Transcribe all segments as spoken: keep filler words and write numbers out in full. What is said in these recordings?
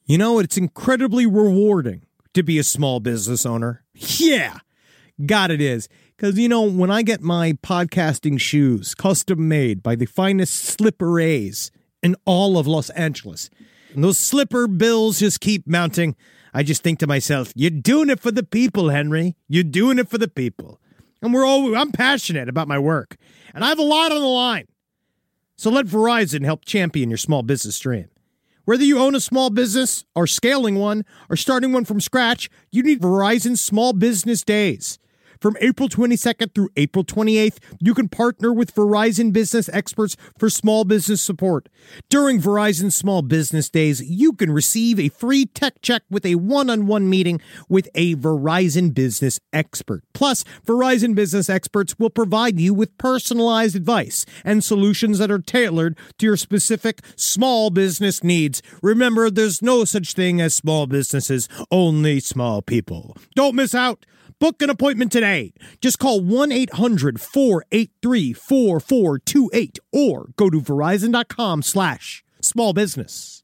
You know, it's incredibly rewarding to be a small business owner. Yeah, God, it is. Because, you know, when I get my podcasting shoes custom made by the finest slipper-a's in all of Los Angeles, and those slipper bills just keep mounting, I just think to myself, you're doing it for the people, Henry. You're doing it for the people. And we're all, I'm passionate about my work, and I have a lot on the line. So let Verizon help champion your small business dream. Whether you own a small business or scaling one or starting one from scratch, you need Verizon Small Business Days. From April twenty-second through April twenty-eighth, you can partner with Verizon business experts for small business support. During Verizon Small Business Days, you can receive a free tech check with a one-on-one meeting with a Verizon business expert. Plus, Verizon business experts will provide you with personalized advice and solutions that are tailored to your specific small business needs. Remember, there's no such thing as small businesses, only small people. Don't miss out. Book an appointment today. Just call one eight hundred four eight three four four two eight or go to verizon.com slash small business.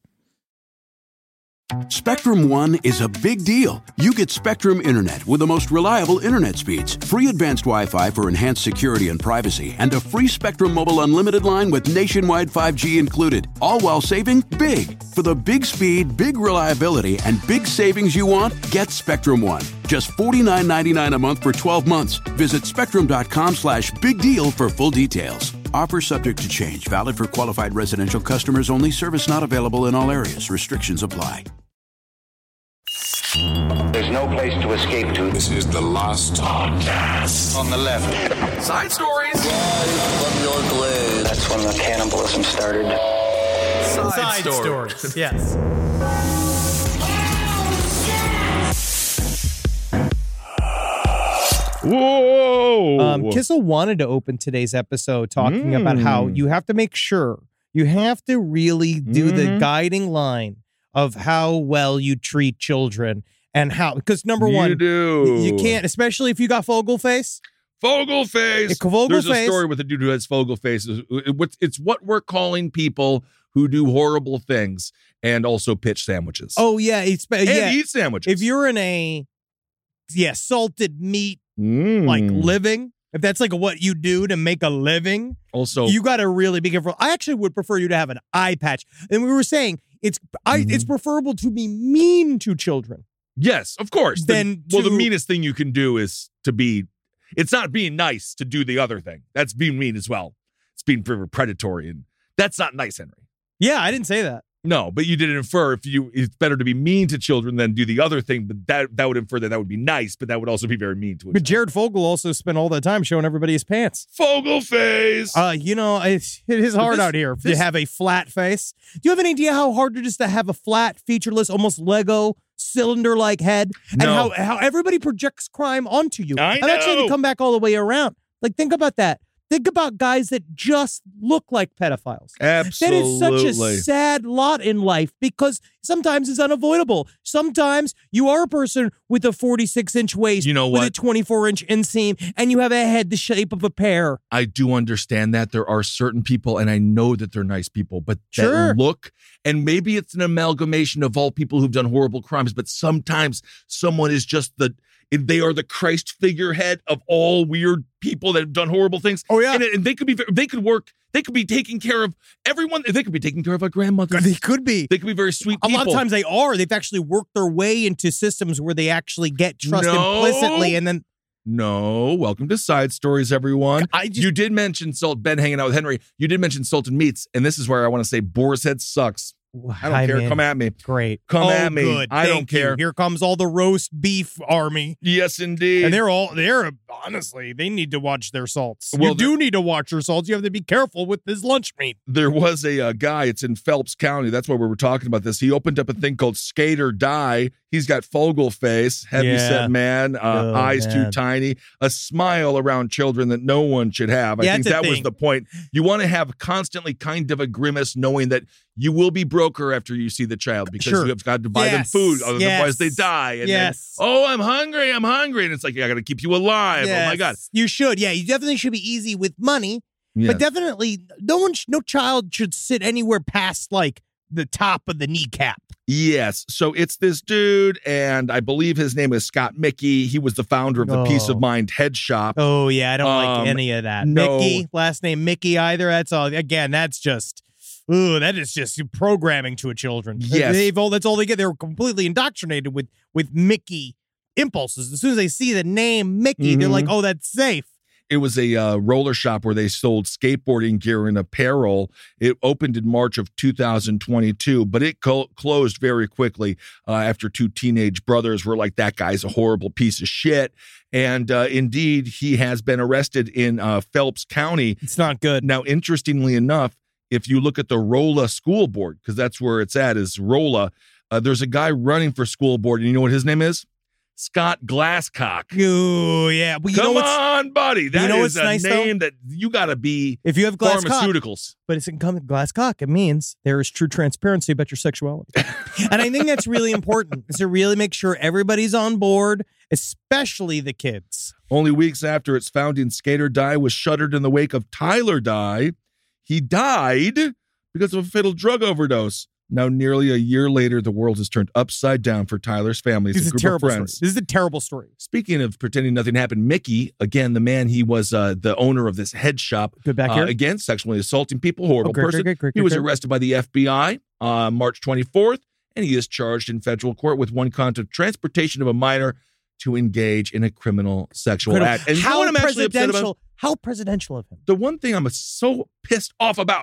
Spectrum One is a big deal. You get Spectrum Internet with the most reliable internet speeds, free advanced Wi-Fi for enhanced security and privacy, and a free Spectrum Mobile Unlimited line with nationwide five G included, all while saving big. For the big speed, big reliability, and big savings you want, get Spectrum One. Just forty-nine ninety-nine a month for twelve months. Visit spectrum.com slash big deal for full details. Offer subject to change. Valid for qualified residential customers only. Service not available in all areas. Restrictions apply. There's no place to escape to. This is the Lost Podcast. On the left. Side stories. Live from your glade. That's when the cannibalism started. Side, Side stories. stories. Yes. Whoa! Um, Kissel wanted to open today's episode talking Mm. about how you have to make sure, you have to really do the Mhm. guiding line of how well you treat children and how, because number You one, do. you can't, especially if you got Fogel face. Fogel face. Yeah, Fogel There's face. a story with a dude who has Fogel face. It's it's what we're calling people who do horrible things and also pitch sandwiches. Oh yeah, it's and yeah. eat sandwiches. If you're in a yeah salted meat Mm. like living, if that's like what you do to make a living, also you got to really be careful. I actually would prefer you to have an eye patch. And we were saying it's I Mhm. it's preferable to be mean to children. yes, of course. The- Then well, the to- meanest thing you can do is to be. It's not being nice to do the other thing. That's being mean as well. It's being very predatory, and that's not nice, Henry. Yeah, I didn't say that. No, but you did infer if you it's better to be mean to children than do the other thing, but that that would infer that that would be nice, but that would also be very mean to a But child. Jared Fogle also spent all that time showing everybody his pants. Fogel face. Uh, you know, it's, it is hard this- out here this- to have a flat face. Do you have any idea how hard it is to have a flat, featureless, almost Lego cylinder-like head, and No. how how everybody projects crime onto you? I And actually, know. to come back all the way around, like think about that. Think about guys that just look like pedophiles. Absolutely. That is such a sad lot in life because sometimes it's unavoidable. Sometimes you are a person with a forty-six inch waist, You know with a what? twenty-four inch inseam, and you have a head the shape of a pear. I do understand that there are certain people, and I know that they're nice people, but Sure. that look, and maybe it's an amalgamation of all people who've done horrible crimes, but sometimes someone is just the, they are the Christ figurehead of all weird people that have done horrible things. Oh, yeah. And, and they could be, they could work, they could be taking care of everyone. They could be taking care of our grandmothers. They could be. They could be very sweet A people. lot of times they are. They've actually worked their way into systems where they actually get trust No. implicitly, and then No, welcome to Side Stories, everyone. I just You did mention Salt Ben hanging out with Henry. You did mention Salted Meats, and this is where I want to say Boar's Head sucks. I don't Hi, care. man. Come at me. Great. Come oh, at me. Good. I don't Thank you. care. Here comes all the roast beef army. Yes, indeed. And they're all, they're, honestly, they need to watch their salts. Well, you do need to watch your salts. You have to be careful with this lunch meat. there was a uh, guy, it's in Phelps County. That's why we were talking about this. He opened up a thing called Skate or Die. He's got Fogel face, heavy Yeah. set man, uh, Oh, eyes too man. tiny, a smile around children that no one should have. I Yeah, think that's a that was thing. the point. You want to have constantly kind of a grimace knowing that you will be broker after you see the child because Sure. you have got to buy Yes. them food. Otherwise Yes. they die. And Yes. then, oh, I'm hungry. I'm hungry. And it's like, I got to keep you alive. Oh my God. Yes, you should. Yeah, you definitely should be easy with money, Yeah. but definitely no one, sh- no child should sit anywhere past like the top of the kneecap. Yes. So it's this dude, and I believe his name is Scott Mickey. He was the founder of the Oh. Peace of Mind Head Shop. Oh, yeah, I don't Um, like any of that. no. Mickey, last name Mickey either. That's all. Again, that's just, ooh, that is just programming to a children. Yes. They've all, that's all they get. They're completely indoctrinated with, with Mickey impulses. As soon as they see the name Mickey, they're Mhm. like, oh, that's safe. It was a uh, roller shop where they sold skateboarding gear and apparel. It opened in March of two thousand twenty-two, but it co- closed very quickly uh, after two teenage brothers were like, that guy's a horrible piece of shit. And uh, indeed, he has been arrested in uh, Phelps County. It's not good. Now, interestingly enough, if you look at the Rolla School Board, because that's where it's at, is Rolla, uh, there's a guy running for school board, and you know what his name is? Scott Glasscock. Ooh, yeah. But you Come know what's, on, buddy. That know is what's a nice, though? name that you got to be if you have glass cock, pharmaceuticals. but it's incumbent glass cock, it means there is true transparency about your sexuality. And I think that's really important, is to really make sure everybody's on board, especially the kids. Only weeks after its founding, Skater Die was shuttered in the wake of Tyler Die. He died because of a fatal drug overdose. Now, nearly a year later, the world has turned upside down for Tyler's family. This is a a group of terrible story. friends. This is a terrible story. Speaking of pretending nothing happened, Mickey, again, the man, he was uh, the owner of this head shop. Good back uh, here. Again, sexually assaulting people, horrible Oh, great, person. great, great, he great, was great. arrested by the F B I on March twenty-fourth, and he is charged in federal court with one count of transportation of a minor to engage in a criminal sexual Incredible. act. And you know how what I'm actually upset about? presidential? How presidential of him? The one thing I'm so pissed off about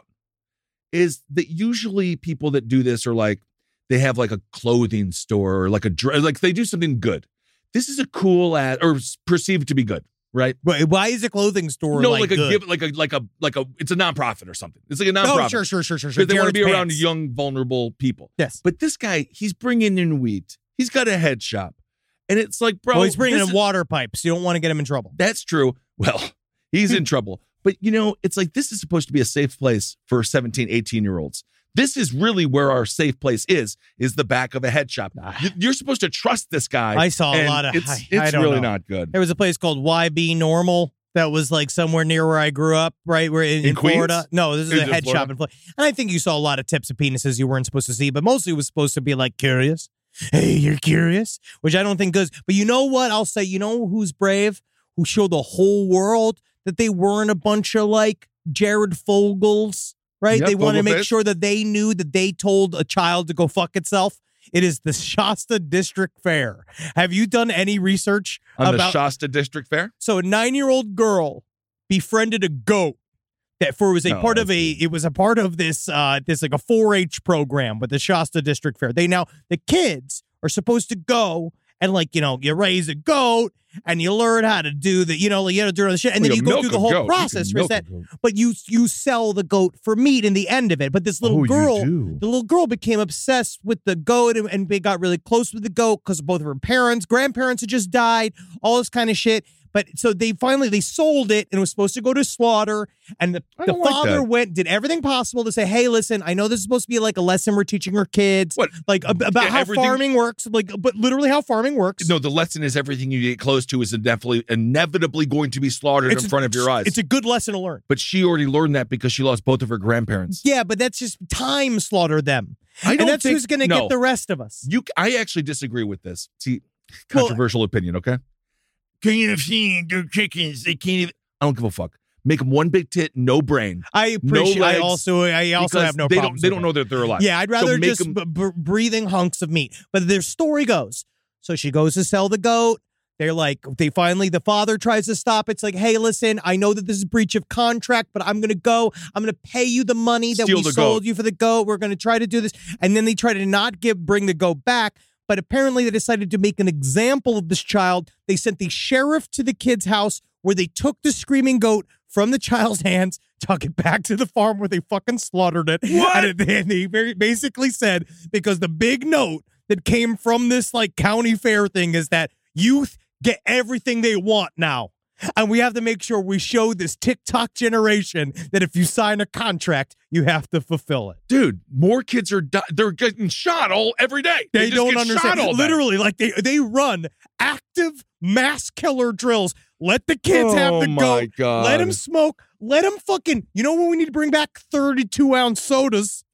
is that usually people that do this are like, they have like a clothing store or like a dr- like they do something good. This is a cool ad or perceived to be good, right? Wait, why is a clothing store no, like, like, a good? give, like a like a like a it's a nonprofit or something. It's like a Oh, nonprofit. sure, sure, sure, sure, sure. Because they want to be Jared's around pants. young, vulnerable people. Yes. But this guy, he's bringing in wheat. He's got a head shop, and it's like, bro, well, he's bringing this in is- water pipes. You don't want to get him in trouble. That's true. Well, he's in trouble. But, you know, it's like this is supposed to be a safe place for seventeen, eighteen-year-olds. This is really where our safe place is, is the back of a head shop. You- You're supposed to trust this guy. I saw a and lot of- It's, I- it's I don't really know. not good. There was a place called Y B Normal that was like somewhere near where I grew up, right? Where in, In in Queens? Florida. No, this is Is a it head Florida? shop in Florida. And I think you saw a lot of tips of penises you weren't supposed to see, but mostly it was supposed to be like curious. Hey, you're curious? Which I don't think goes. But you know what? I'll say, you know who's brave? Who showed the whole world that they weren't a bunch of like Jared Fogels, right? Yep, they wanted to make Fogelface. sure that they knew that they told a child to go fuck itself. It is the Shasta District Fair. Have you done any research On the about Shasta District Fair? so a nine-year-old girl befriended a goat that for was a No, part of that's a it was a part of this uh this like a four H program with the Shasta District Fair. They now the kids are supposed to go and like, you know, you raise a goat and you learn how to do the, you know, like, you know, do all the shit, and Well, then you you go milk through the a whole goat. You can process. milk Right? a goat. But you you sell the goat for meat in the end of it. But this little Oh, you girl, do. the little girl became obsessed with the goat and, and they got really close with the goat because both of her parents, grandparents had just died, all this kind of shit. But so they finally they sold it and it was supposed to go to slaughter. And the, I the don't like father that. went, did everything possible to say, hey, listen, I know this is supposed to be like a lesson we're teaching our kids. What? Like ab- about Yeah, how everything- farming works, like but literally how farming works. No, the lesson is everything you get close to is inevitably, inevitably going to be slaughtered It's in a- front of your eyes. It's a good lesson to learn. But she already learned that because she lost both of her grandparents. Yeah, but that's just time slaughter them. I don't and that's think- who's going to no. get the rest of us. You, I actually disagree with this. See, Well- controversial opinion, okay? King of Sea, they're chickens. They can't even. I don't give a fuck. Make them one big tit, no brain. I appreciate. I legs, also. I also because have no. They don't. problems They with don't it. know that they're alive. Yeah, I'd So rather make just 'em- b- b- breathing hunks of meat. But their story goes. So she goes to sell the goat. They're like, they finally, the father tries to stop. It's like, hey, listen, I know that this is breach of contract, but I'm going to go. I'm going to pay you the money that Steal we the sold goat. you for the goat. We're going to try to do this. And then they try to not give, bring the goat back. But apparently they decided to make an example of this child. They sent the sheriff to the kid's house where they took the screaming goat from the child's hands, took it back to the farm where they fucking slaughtered it. What? And it- and they very basically said, because the big note that came from this like county fair thing is that youth get everything they want now. And we have to make sure we show this TikTok generation that if you sign a contract, you have to fulfill it. dude, more kids are di- they're getting shot all every day. They, just don't get understand. Shot all day. Literally, like they they run active mass killer drills. Let the kids have Oh the my goat. God. Let them smoke. Let them fucking. You know what we need to bring back? thirty-two ounce sodas.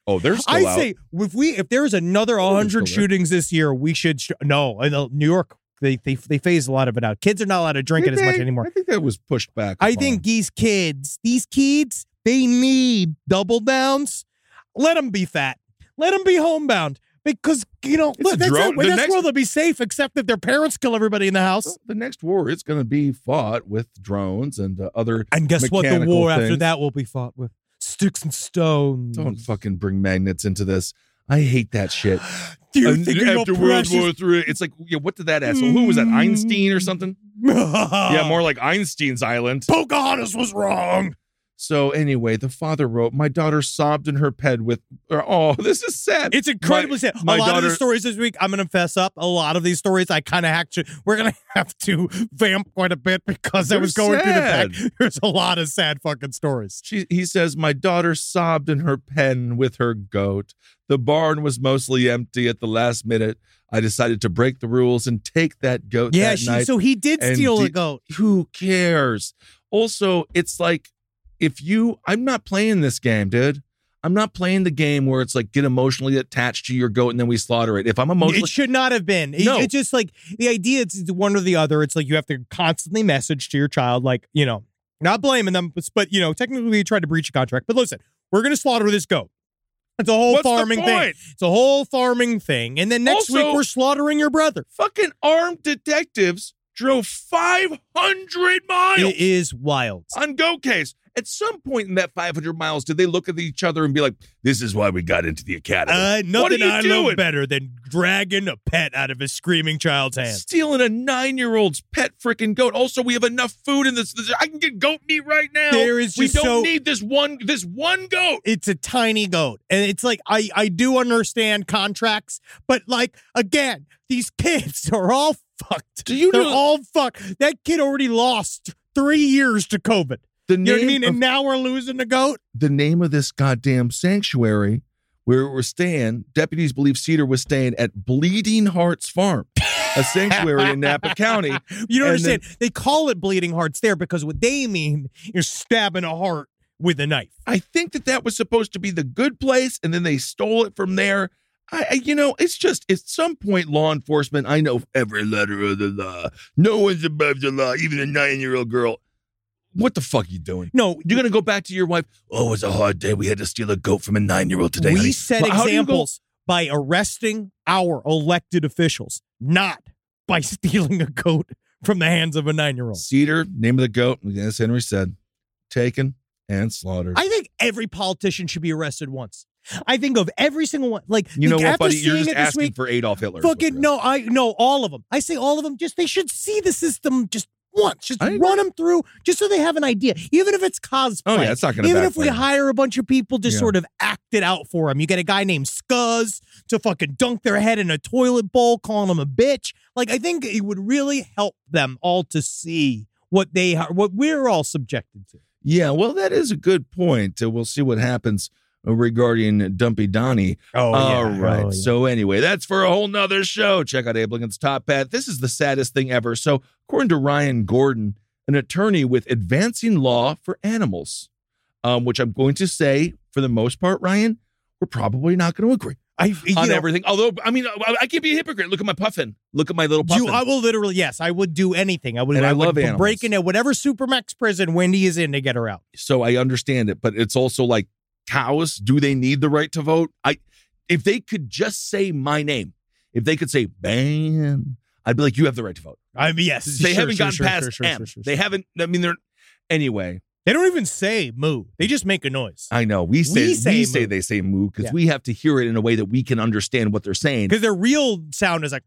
Oh, they're still I out. say if we if there's another one hundred still there. shootings this year, we should sh- no. I know New York they they they phased a lot of it out. Kids are not allowed to drink Did it as much they? anymore. I think that was pushed back. I upon. think these kids, these kids, they need double downs. Let them be fat. Let them be homebound. Because, you know, It's look, a that's, drone- it. the that's next- where they'll be safe, except if their parents kill everybody in the house. Well, the next war is going to be fought with drones and uh, other. And guess what? The mechanical war after things. that will be fought with sticks and stones. Don't fucking bring magnets into this. I hate that shit. You're And thinking you're after World precious. War Three, it's like, yeah, what did that asshole? Who was that? Einstein or something? yeah, Yeah, more like Einstein's Island. Pocahontas was wrong. So anyway, the father wrote, "My daughter sobbed in her bed with." Oh, this is sad. It's incredibly My- sad. A my lot of daughter- the stories this week, I'm going to fess up. A lot of these stories, I kind of have to. We're going to have to vamp quite a bit because I They're was going through the sad. back. There's a lot of sad fucking stories. She, he says, "My daughter sobbed in her pen with her goat. The barn was mostly empty at the last minute. I decided to break the rules and take that goat Yeah, that she, night. so he did and steal a did- goat. Who cares? Also, it's like, if you, I'm not playing this game, dude. I'm not playing the game where it's like get emotionally attached to your goat and then we slaughter it. If I'm emotionally, It should not have been. It- No. It's just like the idea it's one or the other. It's like you have to constantly message to your child, like, you know, not blaming them, but, but you know, technically you tried to breach a contract. But listen, we're going to slaughter this goat. It's a whole What's the farming thing. point? It's a whole farming thing. And then next Also- week we're slaughtering your brother. fucking armed detectives drove five hundred miles It is wild. on goat case. At some point in that five hundred miles, did they look at each other and be like, "This is why we got into the academy"? Uh, what are nothing you I doing? love better than dragging a pet out of a screaming child's hand. Stealing a nine-year-old's pet freaking goat. Also, we have enough food in this. this- I can get goat meat right now. There is we just don't so- need this one. This one goat. It's a tiny goat. And it's like, I, I do understand contracts, but like, again, these kids are all fucked. Do you They're know- all fucked. That kid already lost three years to COVID. The You know what I name mean? of- And now we're losing the goat. the name of this goddamn sanctuary where we're staying, deputies believe Cedar was staying at Bleeding Hearts Farm, a sanctuary in Napa County. You don't And then- understand. They call it bleeding hearts there because what they mean is stabbing a heart with a knife. I think that that was supposed to be the good place, and then they stole it from there. I, I, you know, it's just at some point, law enforcement. I know every letter of the law. No one's above the law, even a nine-year-old girl. What the fuck are you doing? No, You're gonna go back to your wife. Oh, it was a hard day. We had to steal a goat from a nine-year-old today. we honey." set Well, how do you go- examples by arresting our elected officials, not by stealing a goat from the hands of a nine-year-old. Cedar, name of the goat, as Henry said, taken and slaughtered. I think every politician should be arrested once. I think of every single one. Like, you know like, what, after buddy? You're seeing just it this asking week, for Adolf Hitler. is what fucking you're no, I no all of them. I say all of them. Just they should see the system just once. Just I agree. run them through, just so they have an idea. Even if it's cosplay. Oh, yeah, it's not gonna Even if we backfire. hire a bunch of people to Yeah. sort of act it out for them. You get a guy named Scuzz to fucking dunk their head in a toilet bowl, calling them a bitch. Like, I think it would really help them all to see what they are, what we're all subjected to. Yeah, well, that is a good point. Uh, we'll see what happens uh, regarding Dumpy Donnie. Oh, All right. So anyway, that's for a whole nother show. Check out Abe Lincoln's Top Hat. This is the saddest thing ever. So according to Ryan Gordon, an attorney with Advancing Law for Animals, um, which I'm going to say, for the most part, Ryan, we're probably not going to agree I, you on know, everything. Although, I mean, I, I can't be a hypocrite. Look at my puffin. Look at my little puffin. You, I will literally, yes, I would do anything. I would, And I would love animals. break into whatever Supermax prison Wendy is in to get her out. So I understand it, but it's also like cows. Do they need the right to vote? I, if they could just say my name, if they could say ban, I'd be like, you have the right to vote. I mean, yes, They sure, haven't sure, gotten sure, past sure, sure, M. sure, sure, They sure. haven't. I mean, they're anyway. They don't even say moo. They just make a noise I know we say we We say, say moo. they say moo because Yeah. we have to hear it in a way that we can understand what they're saying. because their real sound is like,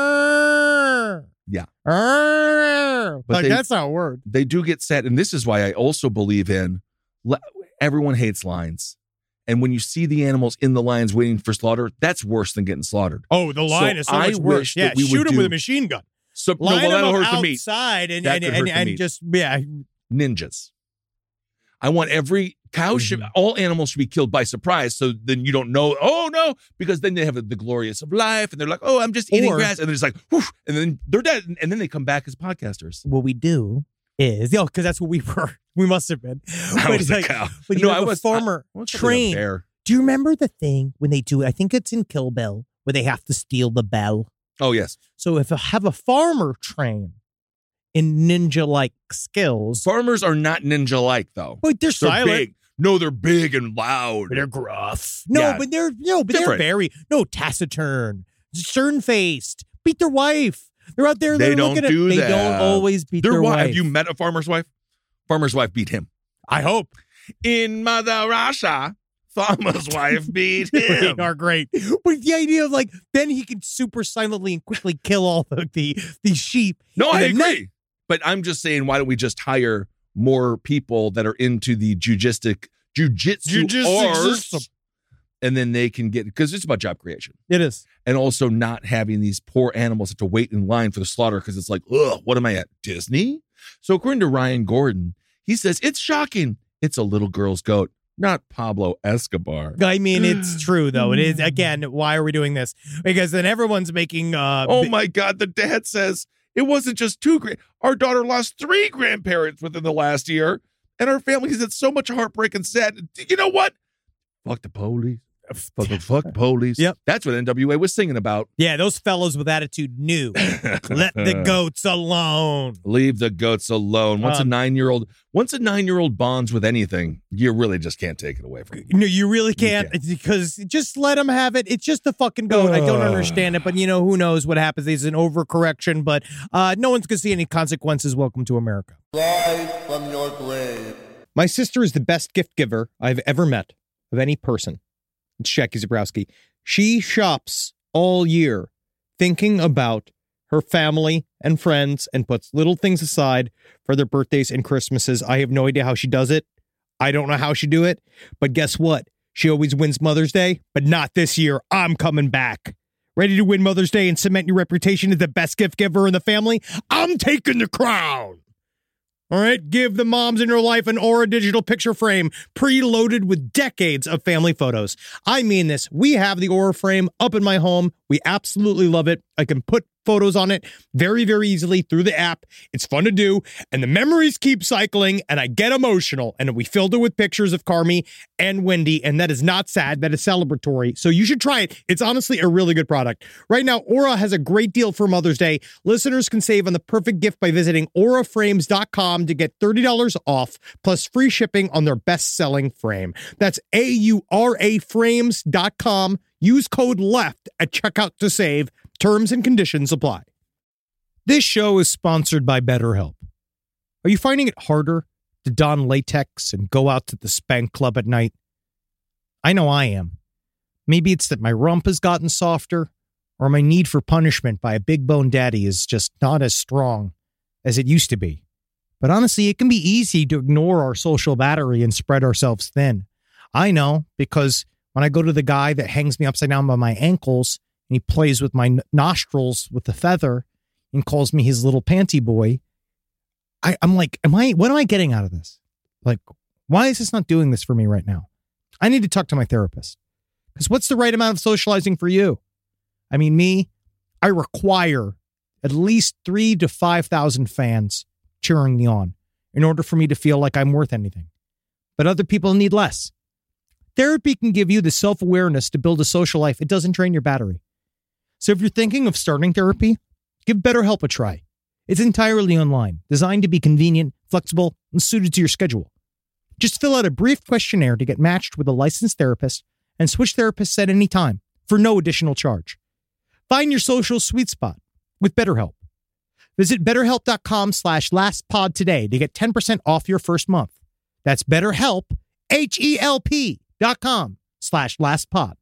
"Arr, Yeah. arr." But like they- that's not a word. They do get set, and this is why I also believe in. le- Everyone hates lions, and when you see the animals in the lines waiting for slaughter, that's worse than getting slaughtered. Oh, the line So is so I much worse. wish Yeah, that we would shoot him with do- a machine gun. So no, Line well, that'll them hurt up the meat. outside and That and could and, hurt the and meat. just yeah. Ninjas. I want every cow should Mm-hmm. all animals should be killed by surprise, so then you don't know. Oh no, because then they have the glorious of life, and they're like, oh, I'm just eating Or- grass, and they're just like, whoosh, and then they're dead, and then they come back as podcasters. What we do is, yo, because that's what we were. We must have been. I But was it's a like, cow. but you No, have I a was- farmer I was probably a trained. bear. Do you remember the thing when they do it? I think it's in Kill Bill where they have to steal the bell. Oh, yes. So if I have a farmer train in ninja-like skills. Farmers are not ninja-like, though. But they're, They're silent. big. No, they're big and loud. But they're gruff. No, Yeah. but they're no, but Different. they're very no taciturn, stern-faced. Beat their wife. They're out there. They They're don't looking do at, that. They don't always beat Their their wife. wife. Have you met a farmer's wife? Farmer's wife beat him. I hope. In Mother Russia, farmer's wife beat They him. are great. But the idea of like then he can super silently and quickly kill all the the, the sheep. No, And I then agree. that- But I'm just saying, why don't we just hire more people that are into the jujistic, jujitsu Jujitsu arts, system. and then they can get, because it's about job creation. It is. And also not having these poor animals have to wait in line for the slaughter because it's like, ugh, what am I at, Disney? So according to Ryan Gordon, he says, it's shocking. It's a little girl's goat, not Pablo Escobar. I mean, it's true though. It is again. Why are we doing this? Because then everyone's making. Uh, Oh bi- my God, the dad says, it wasn't just two. Gra- our daughter lost three grandparents within the last year, and our family has had so much heartbreak and sad. You know what? Fuck the police. Fuck the fuck police. Yep. That's what N W A was singing about. Yeah, those fellows with attitude knew. Let the goats alone. Leave the goats alone. Once Um, a nine-year-old, once a nine-year-old bonds with anything, you really just can't take it away from them. No, you really can't, can't. because just let them have it. It's just the fucking goat. I don't understand it, but you know, who knows what happens. There's an overcorrection, but uh, no one's going to see any consequences. Welcome to America. Live from your grave. My sister is the best gift giver I've ever met of any person. It's Jackie Zabrowski. She shops all year thinking about her family and friends and puts little things aside for their birthdays and Christmases. I have no idea how she does it. I don't know how she do it, but guess what? She always wins Mother's Day, but not this year. I'm coming back. Ready to win Mother's Day and cement your reputation as the best gift giver in the family? I'm taking the crown. All right, give the moms in your life an Aura digital picture frame preloaded with decades of family photos. I mean this. We have the Aura frame up in my home. We absolutely love it. I can put photos on it very, very easily through the app. It's fun to do, and the memories keep cycling, and I get emotional. And we filled it with pictures of Carmi and Wendy, and that is not sad. That is celebratory. So you should try it. It's honestly a really good product. Right now, Aura has a great deal for Mother's Day. Listeners can save on the perfect gift by visiting aura frames dot com to get thirty dollars off, plus free shipping on their best-selling frame. That's A U R A frames dot com. Use code LEFT at checkout to save. Terms and conditions apply. This show is sponsored by BetterHelp. Are you finding it harder to don latex and go out to the spank club at night? I know I am. Maybe it's that my rump has gotten softer, or my need for punishment by a big bone daddy is just not as strong as it used to be. But honestly, it can be easy to ignore our social battery and spread ourselves thin. I know, because when I go to the guy that hangs me upside down by my ankles, and he plays with my n- nostrils with the feather and calls me his little panty boy, I, I'm like, am I, what am I getting out of this? Like, why is this not doing this for me right now? I need to talk to my therapist. Because what's the right amount of socializing for you? I mean, me, I require at least three to five thousand fans cheering me on in order for me to feel like I'm worth anything. But other people need less. Therapy can give you the self-awareness to build a social life. It doesn't drain your battery. So if you're thinking of starting therapy, give BetterHelp a try. It's entirely online, designed to be convenient, flexible, and suited to your schedule. Just fill out a brief questionnaire to get matched with a licensed therapist and switch therapists at any time for no additional charge. Find your social sweet spot with BetterHelp. Visit betterhelp.com slash lastpod today to get ten percent off your first month. That's BetterHelp, H-E-L-P dot com slash lastpod.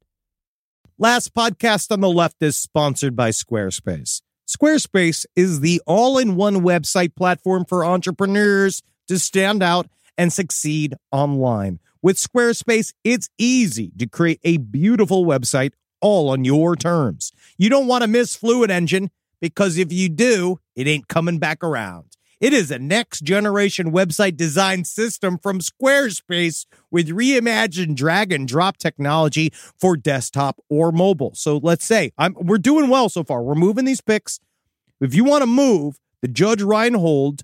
Last Podcast on the Left is sponsored by Squarespace. Squarespace is the all-in-one website platform for entrepreneurs to stand out and succeed online. With Squarespace, it's easy to create a beautiful website all on your terms. You don't want to miss Fluid Engine, because if you do, it ain't coming back around. It is a next-generation website design system from Squarespace with reimagined drag-and-drop technology for desktop or mobile. So let's say I'm, we're doing well so far. We're moving these pics. If you want to move the Judge Reinhold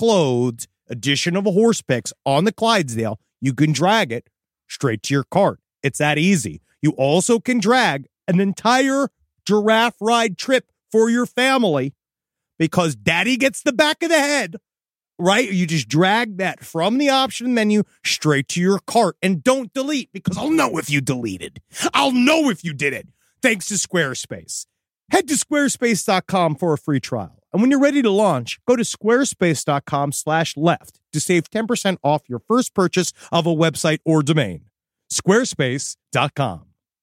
non-clothed edition of a horse picks on the Clydesdale, you can drag it straight to your cart. It's that easy. You also can drag an entire giraffe ride trip for your family because daddy gets the back of the head, right? You just drag that from the option menu straight to your cart and don't delete because I'll know if you deleted. I'll know if you did it. Thanks to Squarespace. Head to squarespace dot com for a free trial. And when you're ready to launch, go to squarespace dot com slash left to save ten percent off your first purchase of a website or domain. squarespace dot com.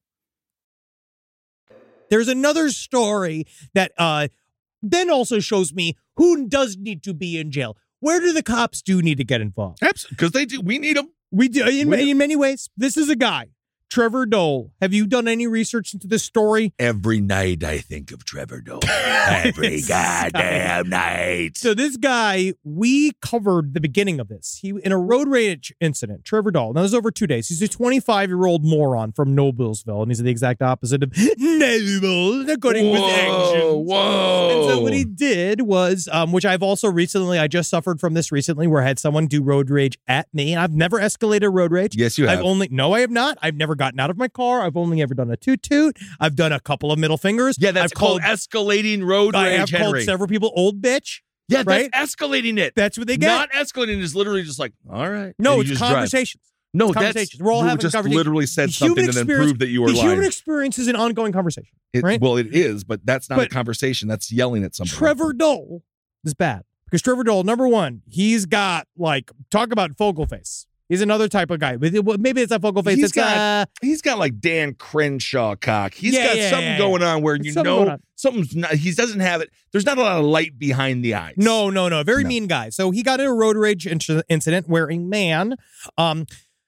There's another story that uh, then also shows me who does need to be in jail. Where do the cops do need to get involved? Absolutely, because they do. We need them. We do in, We- in many ways. This is a guy, Trevor Dole. Have you done any research into this story? Every night I think of Trevor Dole. Every goddamn night. So this guy, we covered the beginning of this. He in a road rage incident, Trevor Dole. Now, this was over two days. He's a twenty-five-year-old moron from Noblesville, and he's the exact opposite of noble, according with actions. Whoa, whoa. And so what he did was, um, which I've also recently, I just suffered from this recently, where I had someone do road rage at me. I've never escalated road rage. Yes, you have. I've only, no, I have not. I've never gotten out of my car. I've only ever done a toot-toot. I've done a couple of middle fingers. Yeah, that's I've called called, escalating road I rage, have Henry. called several people old bitch. Yeah, that's right? escalating it. That's what they get. Not escalating is literally just like, all right. No, and you it's just drive. conversations. No, It's that's conversations. We're all you having just conversations. literally said The human something and then experience- proved that you were the lying. human experience is an ongoing conversation, It- right? Well, it is, but that's not But a conversation. That's yelling at somebody. Trevor Dole is bad because Trevor Dole, number one, he's got like talk about focal face. He's another type of guy. But it- well, maybe it's not focal face. He's it's got- uh, He's got like Dan Crenshaw cock. He's Yeah, got yeah, something yeah, going yeah. on where There's you something going know on. something's not. He doesn't have it. There's not a lot of light behind the eyes. no, no, no. Very No. mean guy. So he got in a road rage inc- incident where a man, um,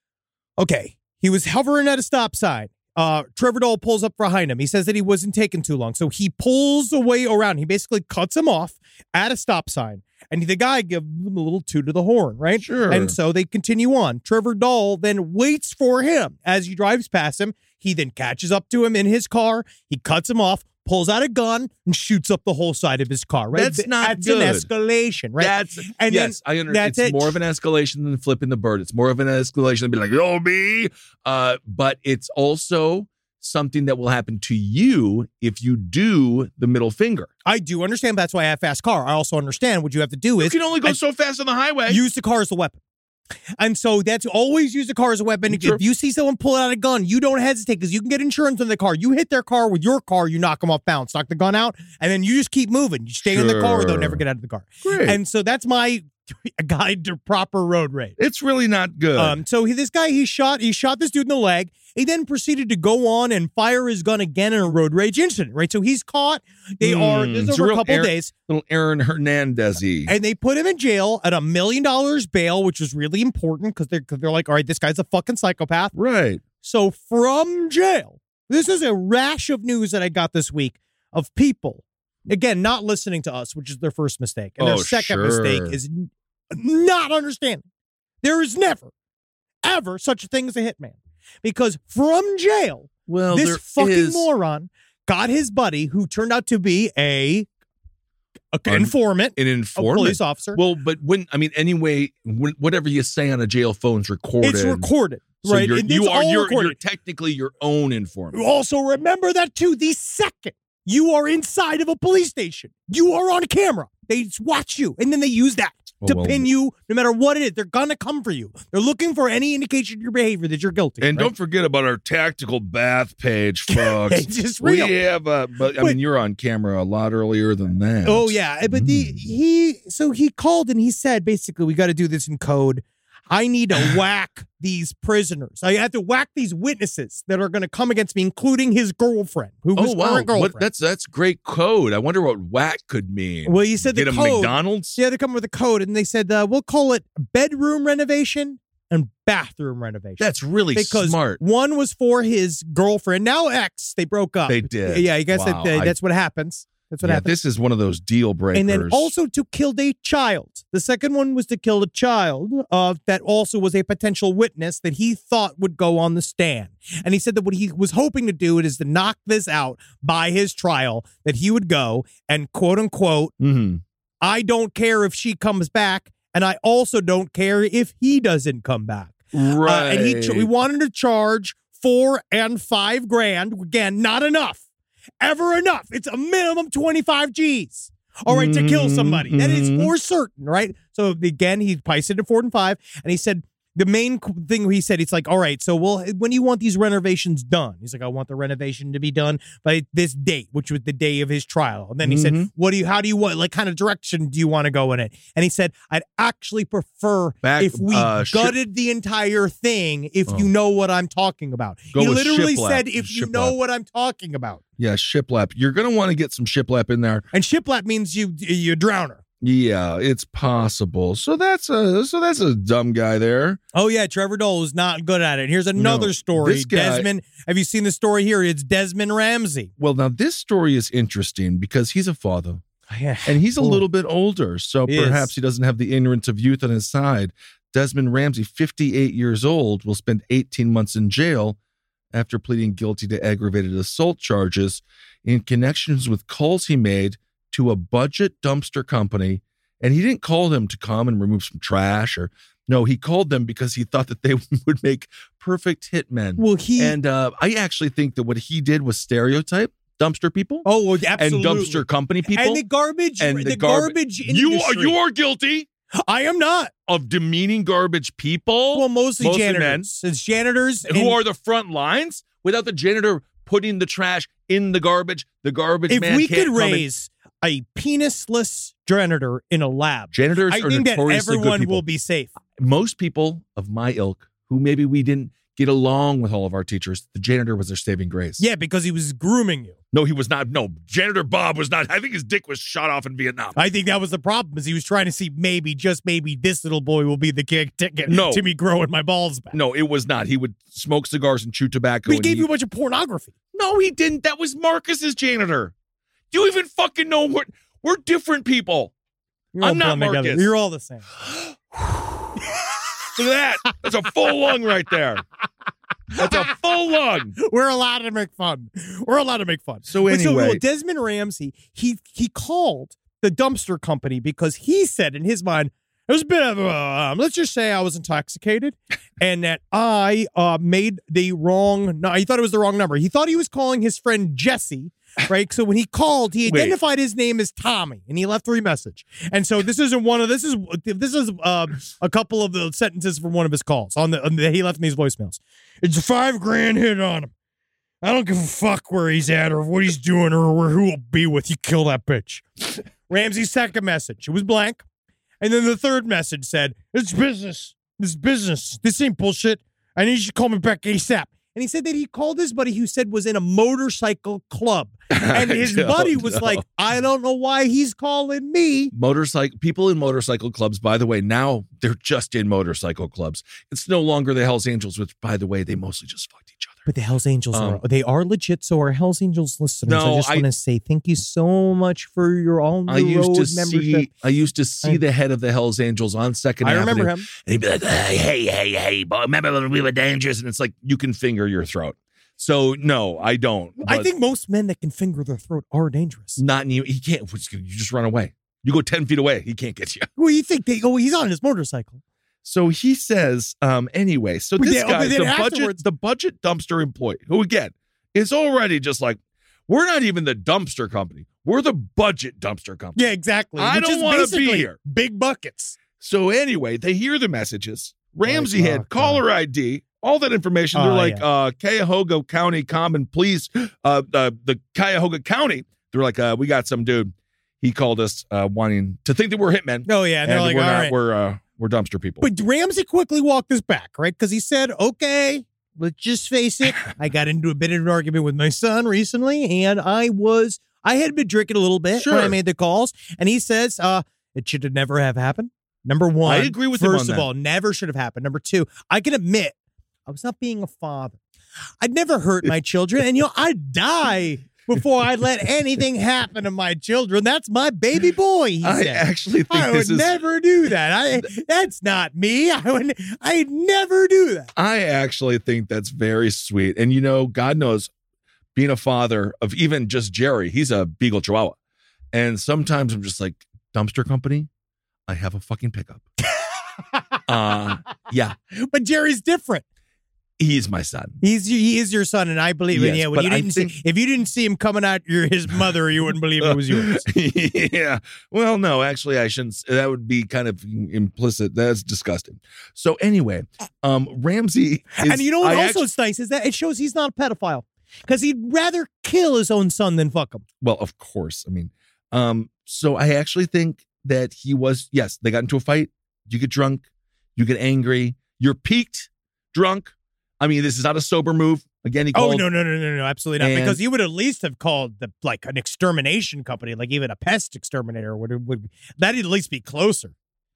okay, he was hovering at a stop sign. Uh, Trevor Dole pulls up behind him. He says that he wasn't taking too long. So he pulls away around. He basically cuts him off at a stop sign. And the guy gives him a little toot to the horn, right? Sure. And so they continue on. Trevor Dole then waits for him as he drives past him. He then catches up to him in his car. He cuts him off, pulls out a gun, and shoots up the whole side of his car, right? That's not That's good. an escalation, right? That's And yes, then I understand. that's It's it. more of an escalation than flipping the bird. It's more of an escalation than be like, "Oh me," uh, but it's also something that will happen to you if you do the middle finger. I do understand. That's why I have a fast car. I also understand what you have to do You is can only go I- so fast on the highway. use the car as a weapon. And so that's always use the car as a weapon. Sure. If you see someone pull out a gun, you don't hesitate because you can get insurance on the car. You hit their car with your car, you knock them off balance, knock the gun out, and then you just keep moving. You stay in the car or they'll Sure. never get out of the car. Great. And so that's my guide to proper road rage. It's really not good. Um, so he, this guy, he shot, he shot this dude in the leg. He then proceeded to go on and fire his gun again in a road rage incident, right? So he's caught. They Hmm, are, this is it's a over a real couple Aaron- days. Little Aaron Hernandez-y. And they put him in jail at a million dollars bail, which is really important because they're, cause they're like, all right, this guy's a fucking psychopath. Right. So from jail, this is a rash of news that I got this week of people, again, not listening to us, which is their first mistake. And their Oh, second sure. mistake is n- not understanding. There is never, ever such a thing as a hitman. Because from jail, Well, this there fucking is- moron got his buddy, who turned out to be a, a An- informant, an a informant. police officer. Well, but when I mean, anyway, when, whatever you say on a jail phone's recorded. It's recorded, So right? You're, And you it's are all you're, recorded. you're technically your own informant. Also, remember that too. The second you are inside of a police station, you are on camera. They watch you, and then they use that Oh, to well. pin you. No matter what it is, they're gonna come for you. They're looking for any indication of your behavior that you're guilty. And right? don't forget about our tactical bath page, folks. It's just we real. have, uh, but I But- mean, you're on camera a lot earlier than that. Oh yeah, but the Mm. he so he called and he said basically we got to do this in code. I need to whack these prisoners. I have to whack these witnesses that are going to come against me, including his girlfriend, who was Oh wow, current girlfriend. what, that's that's great code. I wonder what whack could mean. Well, you said Get the a code. McDonald's. Yeah, they come with a code, and they said uh, we'll call it bedroom renovation and bathroom renovation. That's really because smart. one was for his girlfriend, now ex. They broke up. They did. Yeah, I guess Wow, that, uh, I- that's what happens. That's what Yeah, happens. this is one of those deal breakers. And then also to kill a child. The second one was to kill a child uh, that also was a potential witness that he thought would go on the stand. And he said that what he was hoping to do is to knock this out by his trial, that he would go and quote unquote, Mhm. I don't care if she comes back, and I also don't care if he doesn't come back. right. Uh, and he ch- we wanted to charge four and five grand. Again, not enough. Ever enough. It's a minimum twenty-five G's. All right, to kill somebody. That is for certain, right? So again, he priced it at four and five, and he said the main thing he said, it's like, all right, so well, when do you want these renovations done? He's like, I want the renovation to be done by this date, which was the day of his trial. And then he mm-hmm. said, what do you, how do you want, like, kind of direction do you want to go in it? And he said, I'd actually prefer Back, if we uh, gutted ship- the entire thing, if oh. you know what I'm talking about. Go he with literally shiplap. said, if you Shiplap. know what I'm talking about. Yeah, shiplap. You're going to want to get some shiplap in there. And shiplap means you, you drowner. Yeah, it's possible. So that's a so that's a dumb guy there. Oh yeah, Trevor Dole is not good at it. Here's another No, story. this guy- Desmond, have you seen the story here? It's Desmond Ramsey. Well, now this story is interesting because he's a father Yeah. and he's a Cool. little bit older, so He perhaps is. he doesn't have the ignorance of youth on his side. Desmond Ramsey, fifty-eight years old, will spend eighteen months in jail after pleading guilty to aggravated assault charges in connections with calls he made to a budget dumpster company. And he didn't call them to come and remove some trash or no, he called them because he thought that they would make perfect hitmen. Well, he And uh, I actually think that what he did was stereotype dumpster people oh, well, absolutely. and dumpster company people. and the garbage, and the, the garb- garbage you are industry. you are guilty I am not. of demeaning garbage people. Well, mostly, Mostly janitors. It's janitors who and are the front lines without the janitor putting the trash in the garbage. The garbage if man we can't could come in. raise a penisless janitor in a lab, Janitors I are think that notoriously good everyone people. will be safe. Most people of my ilk who maybe we didn't get along with all of our teachers, the janitor was their saving grace. Yeah, because he was grooming you. No, he was not. No, janitor Bob was not. I think his dick was shot off in Vietnam. I think that was the problem, is he was trying to see maybe, just maybe, this little boy will be the kick ticket No. to me growing my balls back. No, it was not. He would smoke cigars and chew tobacco. We and gave he- you a bunch of pornography. No, he didn't. That was Marcus's janitor. Do you even fucking know what? We're different people. You're all I'm not blended together. Marcus. You're all the same. Look at that. That's a full lung right there. That's a full lung. We're allowed to make fun. We're allowed to make fun. So But anyway. well, Desmond Ramsey, he he called the dumpster company because he said in his mind, it was a bit of a, um, let's just say I was intoxicated and that I uh, made the wrong, no, he thought it was the wrong number. He thought he was calling his friend Jesse, right? So when he called, he Wait. identified his name as Tommy and he left three message. And so this isn't one of, this is, this is uh, a couple of the sentences from one of his calls on the, on the he left me his voicemails. It's a five grand hit on him. I don't give a fuck where he's at or what he's doing or where who will be with. You kill that bitch. Ramsey's second message, it was blank. And then the third message said, it's business. It's business. This ain't bullshit. I need you to call me back ASAP. And he said that he called his buddy who said was in a motorcycle club. And his don't buddy was know. like, I don't know why he's calling me. Motorcycle people in motorcycle clubs, by the way, now they're just in motorcycle clubs. It's no longer the Hells Angels, which, by the way, they mostly just fucked each other. But the Hells Angels Um, are, they are legit. So our Hells Angels listeners, No, I just I- want to say thank you so much for your on the I used road to membership. see I used to see I- the head of the Hells Angels on Second I Avenue. remember him. And he'd be like, hey, hey, hey, hey, boy, remember when we were dangerous? And it's like, you can finger your throat. So, no, I don't. I But think most men that can finger their throat are dangerous. not you. He can't. You just run away. You go ten feet away. He can't get you. Well, you think they, oh, he's on his motorcycle. So he says, um, anyway, so But this then- guy, but then the budget, afterwards- the budget dumpster employee, who again is already just like, we're not even the dumpster company. We're the budget dumpster company. Yeah, exactly. I Which don't is wanna be basically here. Big buckets. So anyway, they hear the messages. Ramsey Like, had oh, caller I D, all that information. They're Oh, like, yeah. uh, Cuyahoga County Common Police, uh, uh, the Cuyahoga County. They're like, uh, we got some dude. He called us uh, wanting to think that we're hitmen. Oh, yeah. And they're like, we're all not. right. We're uh, we're dumpster people. But Ramsey quickly walked this back, right? Because he said, okay, let's just face it. I got into a bit of an argument with my son recently, and I was, I had been drinking a little bit when I Sure. made the calls. And he says, uh, it should have never have happened. Number one, I agree with him first on of that. all, never should have happened. Number two, I can admit I was not being a father. I'd never hurt my children, and you know, I'd die before I'd let anything happen to my children. That's my baby boy, he I said. actually think I this would is. never do that. I that's not me. I would I'd never do that. I actually think that's very sweet. And you know, God knows, being a father of even just Jerry, he's a Beagle Chihuahua, and sometimes I'm just like, dumpster company, I have a fucking pickup. uh, yeah. But Jerry's different. He's my son. He's he is your son, and I believe Yes, it. Yeah, when but you I didn't think- see, if you didn't see him coming out your his mother, you wouldn't believe it was yours. Yeah. Well, no, actually, I shouldn't. That would be kind of implicit. That's disgusting. So anyway, um, Ramsey, is, And you know what I also actu- is nice is that it shows he's not a pedophile because he'd rather kill his own son than fuck him. well, of course. I mean, um, so I actually think that he was. Yes, they got into a fight. You get drunk. You get angry. You're peaked drunk. I mean, this is not a sober move. Again, he Oh called. no no no no no absolutely not And- because he would at least have called the like an extermination company, like even a pest exterminator would would that'd at least be closer.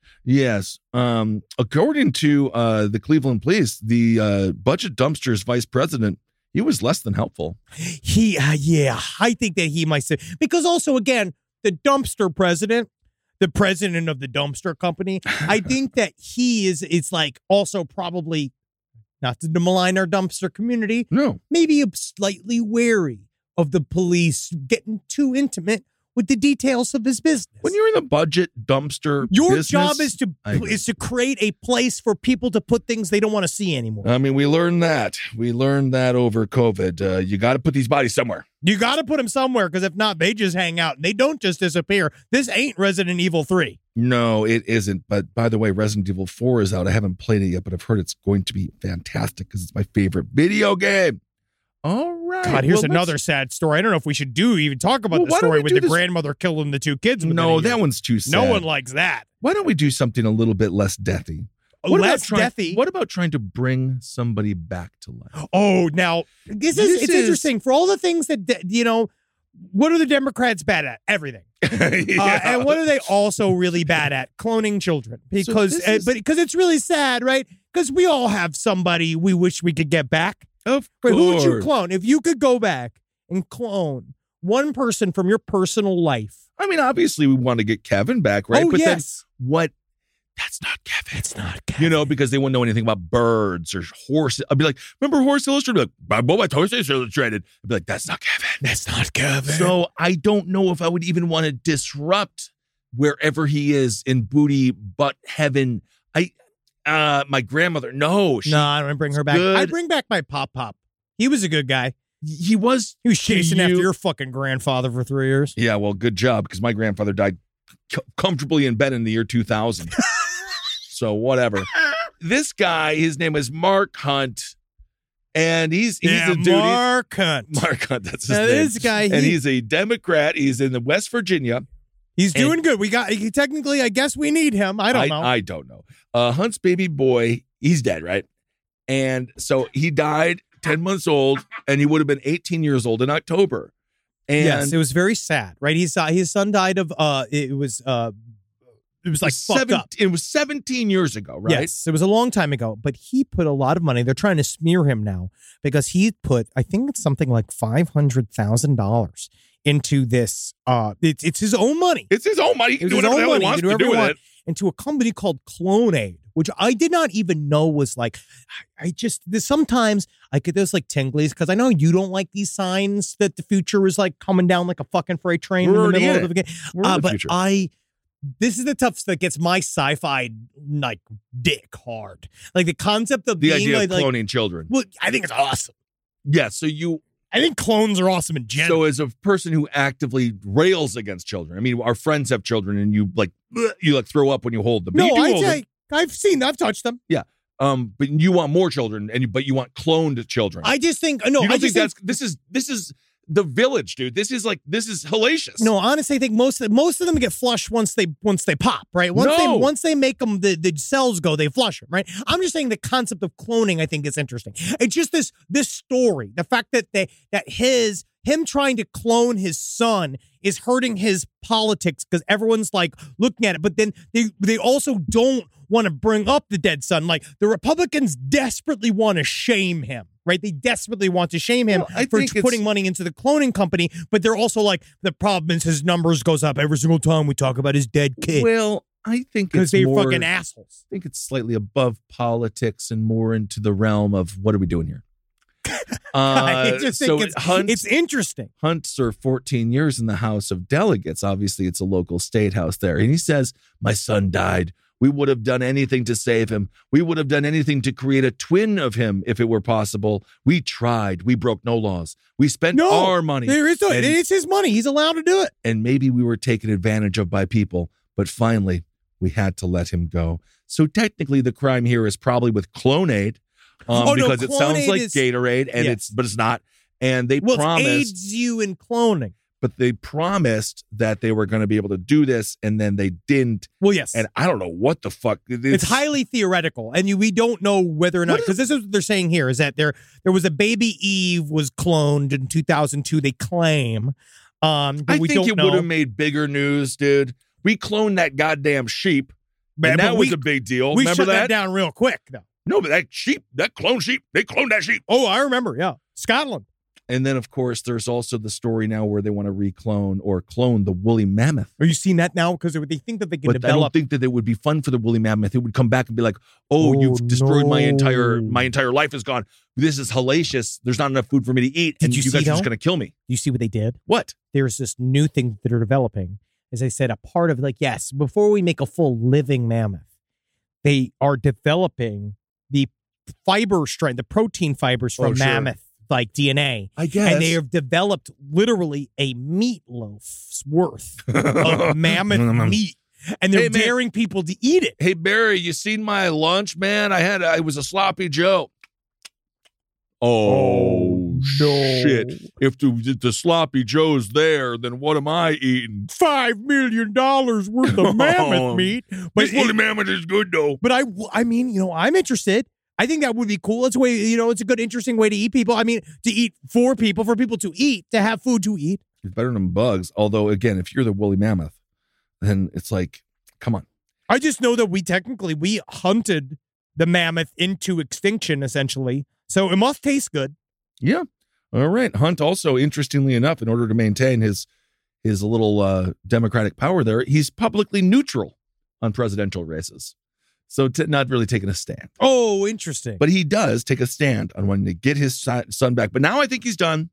Yes. Um, according to uh, the Cleveland Police, the uh, Budget Dumpster's vice president, he was less than helpful. He uh, yeah, I think that he might say because also again the dumpster president. The president of the dumpster company. I think that he is, it's like also probably, not to malign our dumpster community, No. maybe slightly wary of the police getting too intimate with the details of his business. When you're in the budget dumpster Your business, job is to I agree. is to create a place for people to put things they don't want to see anymore. I mean, we learned that. We learned that over COVID. Uh, you got to put these bodies somewhere. You got to put them somewhere because if not, they just hang out and they don't just disappear. This ain't Resident Evil three. No, it isn't. But by the way, Resident Evil four is out. I haven't played it yet, but I've heard it's going to be fantastic because it's my favorite video game. All right. God, here's Well, another let's- sad story. I don't know if we should do even talk about Well, the why don't story we with do the this- grandmother killing the two kids. within a No, year. that one's too sad. No one likes that. Why don't we do something a little bit less deathy? What Less about trying, deathy. What about trying to bring somebody back to life? Oh, now this is This it's is- interesting for all the things that de- you know. What are the Democrats bad at? Everything. Yeah. Uh, and what are they also really bad at? Cloning children. Because, this uh, is- but because it's really sad, right? Because we all have somebody we wish we could get back. Of But who would you course. clone if you could go back and clone one person from your personal life? I mean, obviously, we want to get Kevin back, right? Oh, but yes. then what? That's not Kevin. It's not good. You know, because they wouldn't know anything about birds or horses. I'd be like, remember Horse Illustrated? I'd be like, what about Horse Illustrated? I'd be like, that's not Kevin. That's not Kevin. So I don't know if I would even want to disrupt wherever he is in booty butt heaven. I, uh, my grandmother, no, she, no, I don't bring her back. good. I bring back my pop pop. He was a good guy. he was. He was chasing you- after your fucking grandfather for three years. Yeah, well, good job because my grandfather died c- comfortably in bed in the year two thousand. So whatever. This guy, his name is Mark Hunt, and he's he's yeah, a dude. he's- Mark Hunt. Mark Hunt, that's his Now, name. this guy, and he- he's a Democrat. He's in the West Virginia. He's and- doing good. We got he, technically. I guess we need him. I don't I, know. I don't know. Uh, Hunt's baby boy, he's dead, right? And so he died ten months old, and he would have been eighteen years old in October. And yes, it was very sad, right? He saw his son died of. Uh, it was. Uh, it was like fucked seven, up. it was seventeen years ago, right? Yes, it was a long time ago, but he put a lot of money. They're trying to smear him now because he put, I think it's something like five hundred thousand dollars into this. Uh, it's it's his own money. It's his own money. He can It do was his whatever the own hell he money. wants He can to do do whatever with he it. into a company called Clonaid, which I did not even know was like. I just there's sometimes I get those like tinglies because I know you don't like these signs that the future is like coming down like a fucking freight train We're in the already middle in of the it. game. We're in Uh, the but future. I. This is the stuff that gets my sci-fi like dick hard. Like the concept of The being idea like, of like cloning children. well, I think it's awesome. Yeah, so you I think clones are awesome in general. so as a person who actively rails against children, I mean, our friends have children, and you like bleh, you like throw up when you hold them. But no, you do I hold them. say I've seen, I've touched them. Um, but you want more children, and you, but you want cloned children. I just think no. you don't I think just think, that's this is this is the Village, dude. This is like this is hellacious. no. Honestly, I think most of most of them get flushed once they once they pop. Right. Once No. they once they make them the, the cells go, they flush them. Right. I'm just saying the concept of cloning I think is interesting. It's just this this story, the fact that they that his him trying to clone his son is hurting his politics because everyone's like looking at it, but then they they also don't want to bring up the dead son. Like the Republicans desperately want to shame him, right? They desperately want to shame him Well, I for think it's- putting money into the cloning company, but they're also like, the problem is his numbers goes up every single time we talk about his dead kid Well, I think because it's they're more, fucking assholes. I think it's slightly above politics and more into the realm of what are we doing here? Uh, I just so think it's, Hunt, it's interesting. Hunt served fourteen years in the House of Delegates. Obviously, it's a local state house there. And he says, my son died. We would have done anything to save him. We would have done anything to create a twin of him if it were possible. We tried. We broke no laws. We spent No, our money. There is no, and, it's his money. He's allowed to do it. and maybe we were taken advantage of by people. But finally, we had to let him go. So technically, the crime here is probably with Clonade. Um, Oh, no, because it sounds Clonade like is- Gatorade, and yes. it's but it's not. And they Well, it promised, aids you in cloning. but they promised that they were going to be able to do this, and then they didn't. Well, yes. And I don't know what the fuck. It's, It's highly theoretical, and you, we don't know whether or not, What is- because this is what they're saying here, is that there there was a baby Eve was cloned in two thousand two, they claim. Um, but I we think don't it know. would have made bigger news, dude. We cloned that goddamn sheep, But- and but that was we- a big deal. We Remember shut that? that? down real quick, though. No, but that sheep, that clone sheep, they cloned that sheep. Oh, I remember, yeah. Scotland. And then, of course, there's also the story now where they want to reclone or clone the woolly mammoth. Are you seeing that now? Because they think that they can But I don't develop. think that it would be fun for the woolly mammoth. It would come back and be like, "Oh, Oh, you've destroyed my entire no. my entire life is gone. This is hellacious. There's not enough food for me to eat, Did and you you, see guys are just though? going to kill me." You see what they did? What? There's this new thing that are developing. As I said, a part of like, yes, before we make a full living mammoth, they are developing the fiber strand, the protein fibers from Oh, sure. mammoth, like D N A. I guess. And they have developed literally a meatloaf's worth of mammoth meat. And they're Hey, man. daring people to eat it. Hey Barry, you seen my lunch, man? I had I was a sloppy Joe. Oh, no. shit! If the, if the sloppy Joe's there, then what am I eating? Five million dollars worth of mammoth meat. But This woolly it- mammoth is good though. But I, I mean, you know, I'm interested. I think that would be cool. It's a way, you know, it's a good, interesting way to eat people. I mean, to eat for people, for people to eat, to have food to eat. It's better than bugs. Although, again, if you're the woolly mammoth, then it's like, come on. I just know that we technically, we hunted the mammoth into extinction, essentially. So it must taste good. Yeah. All right. Hunt also, interestingly enough, in order to maintain his his little uh, democratic power there, he's publicly neutral on presidential races. So t- not really taking a stand. Oh, interesting. But he does take a stand on wanting to get his si- son back. But now I think he's done.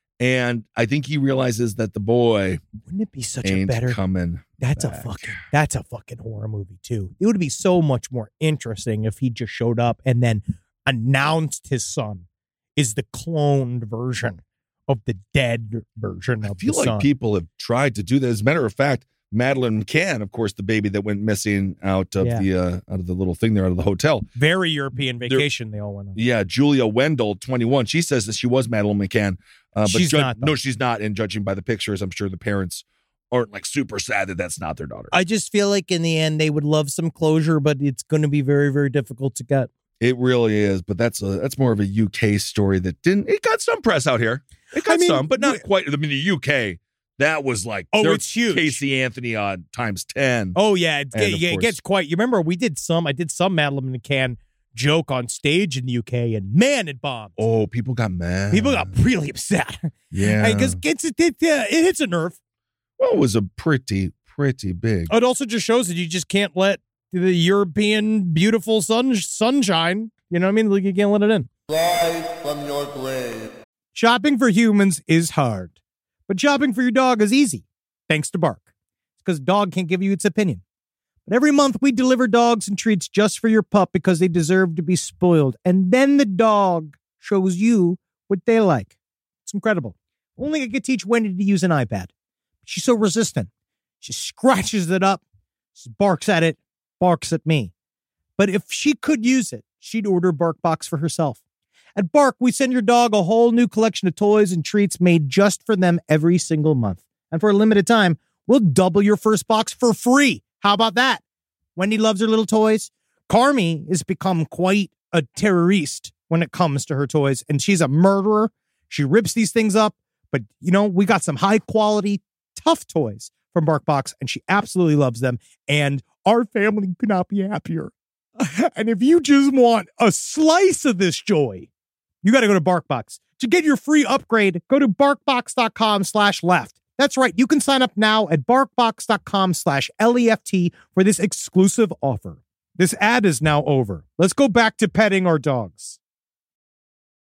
And I think he realizes that the boy wouldn't it be such a ain't better, coming that's back. a fucking, that's a fucking horror movie too. It would be so much more interesting if he just showed up and then announced his son is the cloned version of the dead version of I feel the like son. people have tried to do that. As a matter of fact, Madeline McCann, of course, the baby that went missing out of Yeah. the uh, out of the little thing there out of the hotel. Very European vacation they all went on. Yeah, Julia Wendell, twenty-one. She says that she was Madeline McCann. Uh, but She's ju- not, though. No, she's not. And judging by the pictures, I'm sure the parents aren't like super sad that that's not their daughter. I just feel like in the end they would love some closure, but it's going to be very, very difficult to get. It really is. But that's a that's more of a U K story that didn't. It got some press out here. It got I mean, some, but not we- quite. I mean, the U K. That was like, Oh, they're it's huge. Casey Anthony on times ten. Oh yeah, it, And, of yeah, it course- gets quite. You remember we did some. I did some Madeline McCann joke on stage in the U K, and man, it bombed. Oh, people got mad. People got really upset. yeah. Because it's it, it, uh, it hits a nerve. Well, it was a pretty pretty big. It also just shows that you just can't let the European beautiful sun sunshine. You know what I mean? Like you can't let it in. Rise from your grave. Shopping for humans is hard, but shopping for your dog is easy, thanks to Bark. It's because dog can't give you its opinion. But every month we deliver dogs and treats just for your pup because they deserve to be spoiled. And then the dog shows you what they like. It's incredible. Only I could teach Wendy to use an iPad. She's so resistant. She scratches it up, she barks at it, barks at me. But if she could use it, she'd order BarkBox for herself. At Bark, we send your dog a whole new collection of toys and treats made just for them every single month. And for a limited time, we'll double your first box for free. How about that? Wendy loves her little toys. Carmi has become quite a terrorist when it comes to her toys, and she's a murderer. She rips these things up, but, you know, we got some high-quality, tough toys from BarkBox, and she absolutely loves them, and our family could not be happier. And if you just want a slice of this joy, you got to go to BarkBox. To get your free upgrade, go to barkbox.com slash left. That's right. You can sign up now at barkbox.com slash left for this exclusive offer. This ad is now over. Let's go back to petting our dogs.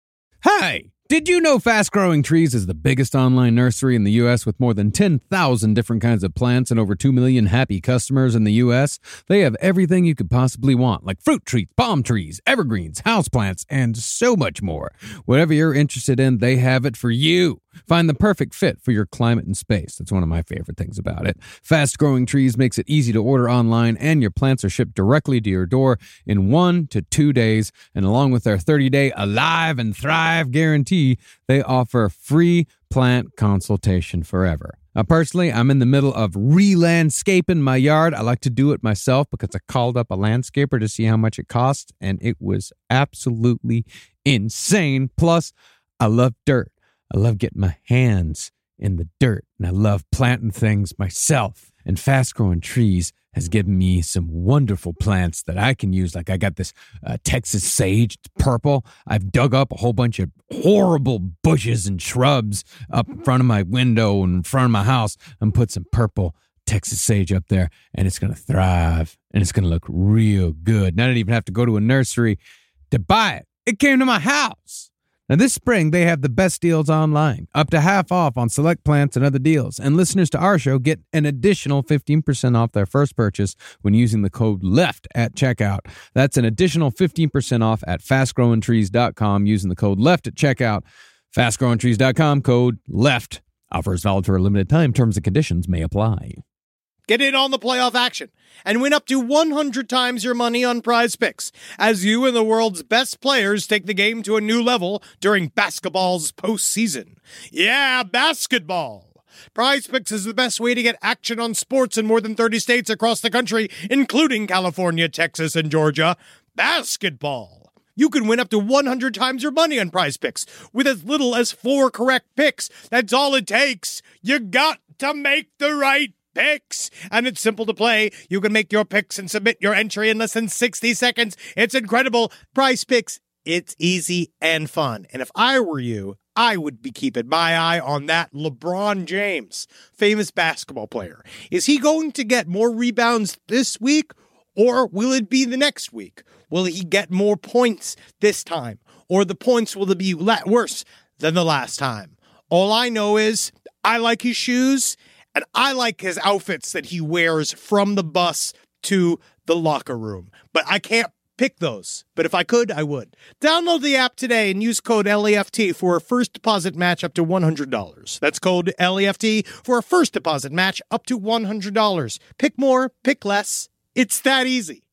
Hey! Did you know Fast Growing Trees is the biggest online nursery in the U S with more than ten thousand different kinds of plants and over two million happy customers in the U S? They have everything you could possibly want, like fruit trees, palm trees, evergreens, houseplants, and so much more. Whatever you're interested in, they have it for you. Find the perfect fit for your climate and space. That's one of my favorite things about it. Fast Growing Trees makes it easy to order online, and your plants are shipped directly to your door in one to two days. And along with their thirty-day Alive and Thrive guarantee, they offer free plant consultation forever. Now, personally, I'm in the middle of re-landscaping my yard. I like to do it myself because I called up a landscaper to see how much it costs, and it was absolutely insane. Plus, I love dirt. I love getting my hands in the dirt, and I love planting things myself. And Fast Growing Trees has given me some wonderful plants that I can use. Like I got this uh, Texas sage, it's purple. I've dug up a whole bunch of horrible bushes and shrubs up in front of my window and in front of my house and put some purple Texas sage up there, and it's going to thrive, and it's going to look real good. And I didn't even have to go to a nursery to buy it. It came to my house. Now, this spring, they have the best deals online, up to half off on select plants and other deals. And listeners to our show get an additional fifteen percent off their first purchase when using the code LEFT at checkout. That's an additional fifteen percent off at fast growing trees dot com using the code LEFT at checkout. fast growing trees dot com, code LEFT. Offer is valid for a limited time. Terms and conditions may apply. Get in on the playoff action and win up to one hundred times your money on Prize Picks as you and the world's best players take the game to a new level during basketball's postseason. Yeah, basketball. Prize Picks is the best way to get action on sports in more than thirty states across the country, including California, Texas, and Georgia. Basketball. You can win up to one hundred times your money on Prize Picks with as little as four correct picks. That's all it takes. You got to make the right picks, and it's simple to play. You can make your picks and submit your entry in less than sixty seconds. It's incredible. Prize Picks, it's easy and fun. And if I were you, I would be keeping my eye on that LeBron James, famous basketball player. Is he going to get more rebounds this week, or will it be the next week? Will he get more points this time, or the points will be worse than the last time? All I know is I like his shoes, and I like his outfits that he wears from the bus to the locker room. But I can't pick those. But if I could, I would. Download the app today and use code L E F T for a first deposit match up to one hundred dollars. That's code L E F T for a first deposit match up to one hundred dollars. Pick more, pick less. It's that easy.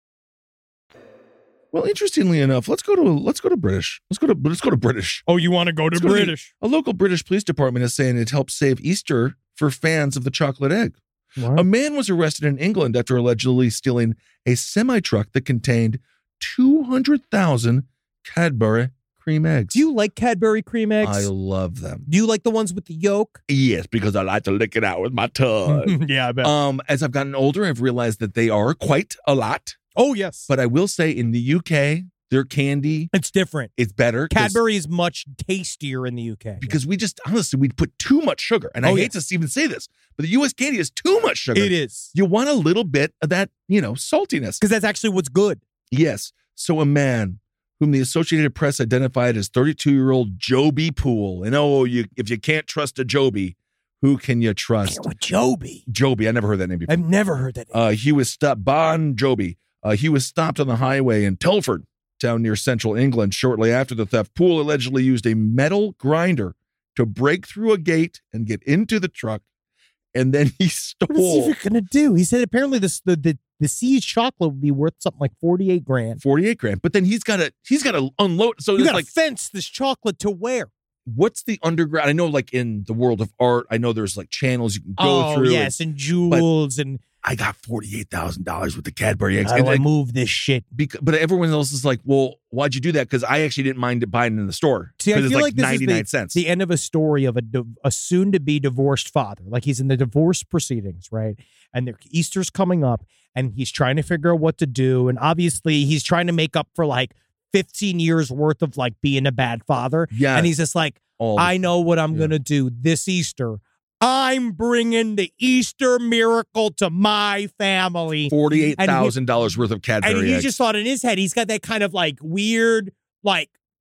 Well, interestingly enough, let's go to let's go to British. Let's go to let's go to British. Oh, you want to go to Let's go to- British? A local British police department is saying it helps save Easter for fans of the chocolate egg. A man was arrested in England after allegedly stealing a semi-truck that contained two hundred thousand Cadbury cream eggs. Do you like Cadbury cream eggs? I love them. Do you like the ones with the yolk? Yes, because I like to lick it out with my tongue. Yeah, I bet. um, as I've gotten older, I've realized that they are quite a lot. Oh, yes. But I will say in the U K, their candy, it's different. it's better. 'cause- Cadbury is much tastier in the U K. Because we just, honestly, we put too much sugar. And I Oh, hate yeah. to even say this, but the U S candy is too much sugar. It is. You want a little bit of that, you know, saltiness. Because that's actually what's good. Yes. So a man whom the Associated Press identified as thirty-two-year-old Joby Poole. And oh, you if you can't trust a Joby, who can you trust? What, Joby? Joby. I never heard that name before. I've never heard that. Uh, he was stopped, Bon Joby. Uh, he was stopped on the highway in Telford, down near central England, shortly after the theft. Poole allegedly used a metal grinder to break through a gate and get into the truck, and then he What is he stole even gonna do? He said apparently this the the, the seized chocolate would be worth something like forty-eight grand. forty-eight grand. But then he's got to he's got to unload. So You it's got to like, fence this chocolate to where? what's the underground? I know, like in the world of art, I know there's like channels you can go oh, through. yes, and jewels and I got forty-eight thousand dollars with the Cadbury eggs. how And do I like, move this shit? bec- but everyone else is like, well, why'd you do that? Because I actually didn't mind it buying it in the store. See, I 'Cause feel it's like, this ninety-nine is the, cents. the end of a story of a, div- a soon-to-be divorced father. Like he's in the divorce proceedings, right? And their Easter's coming up, and he's trying to figure out what to do. And obviously, he's trying to make up for like fifteen years worth of like being a bad father. Yeah. And he's just like, All the- I know what I'm yeah. going to do this Easter. I'm bringing the Easter miracle to my family. forty-eight thousand dollars worth of Cadbury And he eggs. just thought in his head, he's got that kind of like weird, like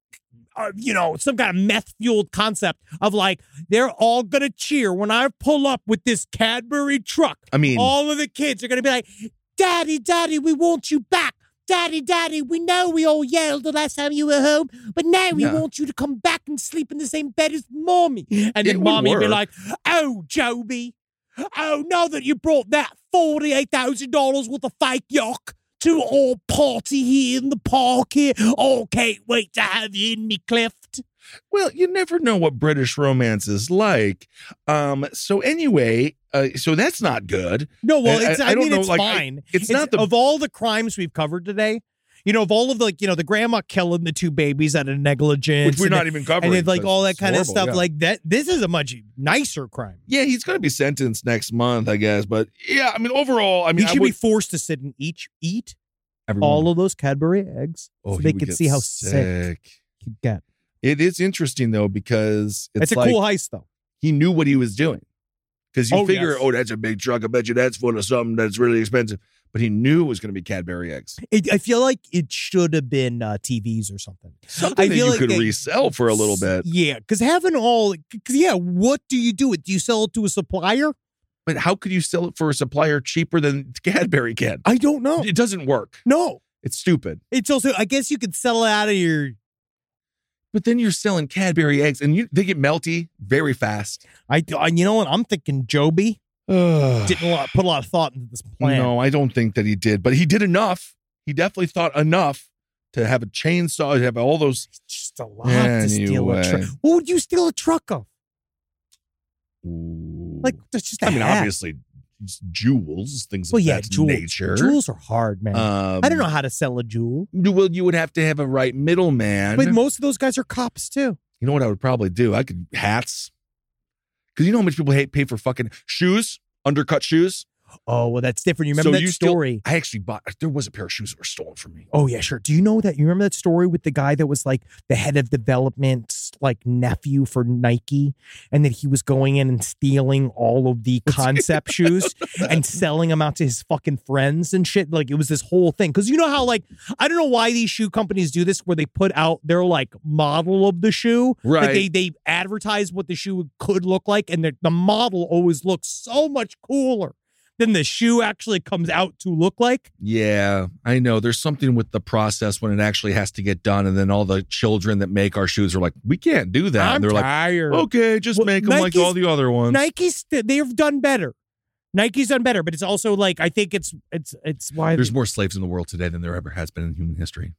uh, you know, some kind of meth-fueled concept of like, they're all going to cheer when I pull up with this Cadbury truck. I mean, all of the kids are going to be like, Daddy, Daddy, we want you back. Daddy, Daddy, we know we all yelled the last time you were home, but now we Yeah. want you to come back and sleep in the same bed as Mommy. And It then would Mommy would be work. like, oh, Joby, oh, now that you brought that forty-eight thousand dollars worth of fake yuck to our party here in the park here, oh, can't wait to have you in me cleft. well, you never know what British romance is like. Um, so anyway, uh, so that's not good. No, well, I- it's, I I, don't mean, know, it's like, I- fine. it's not the- of all the crimes we've covered today, you know, of all of the, like, you know, the grandma killing the two babies out of negligence. Which we're and not then- even covering. And then, like, because all that it's kind of horrible, stuff, yeah. like that. This is a much nicer crime. Yeah, he's going to be sentenced next month, I guess. But yeah, I mean, overall, I mean, He I should would, be forced to sit and each eat everyone- all of those Cadbury eggs Oh, so he they would could get see how sick he'd get. It is interesting though because it's, It's, a like cool heist, though. he knew what he was doing. Because you Oh, figure, yes. oh, that's a big truck. I bet you that's full of something that's really expensive. But he knew it was going to be Cadbury eggs. It, I feel like it should have been uh, T Vs or something. Something I that feel you like could they- resell for a little bit. Yeah, because having all, because yeah, what do you do? It Do you sell it to a supplier? But how could you sell it for a supplier cheaper than Cadbury can? I don't know. It doesn't work. No. It's stupid. It's also, I guess you could sell it out of your, But then you're selling Cadbury eggs, and you, they get melty very fast. I, I you know what, I'm thinking Joby didn't a lot, put a lot of thought into this plan. No, I don't think that he did, but he did enough. He definitely thought enough to have a chainsaw, to have all those. It's just a lot to steal a truck. Anyway. What would you steal a truck of? Ooh. Like, that's just a I mean, hat. obviously, it's jewels, things Well, of yeah, that jewels. nature. Jewels are hard, man. Um, I don't know how to sell a jewel. Well, you would have to have a right middleman. But most of those guys are cops, too. You know what I would probably do? I could hats. Because you know how much people hate pay for fucking shoes, undercut shoes. Oh, well, that's different. You remember So that you still- story? I actually bought. There was a pair of shoes that were stolen from me. Oh, yeah, sure. Do you know that? You remember that story with the guy that was like the head of development's like nephew for Nike, and that he was going in and stealing all of the concept shoes and selling them out to his fucking friends and shit? Like, it was this whole thing. Because you know how, like, I don't know why these shoe companies do this, where they put out their like model of the shoe. Right. Like, they, they advertise what the shoe could look like, and the, the model always looks so much cooler than the shoe actually comes out to look like. Yeah, I know. There's something with the process when it actually has to get done, and then all the children that make our shoes are like, "We can't do that." I'm and they're tired. like, "Okay, just Well, make them like Nike's- all the other ones." Nike's they've done better. Nike's done better, but it's also like I think it's it's it's why There's more slaves in the world today than there ever has been in human history.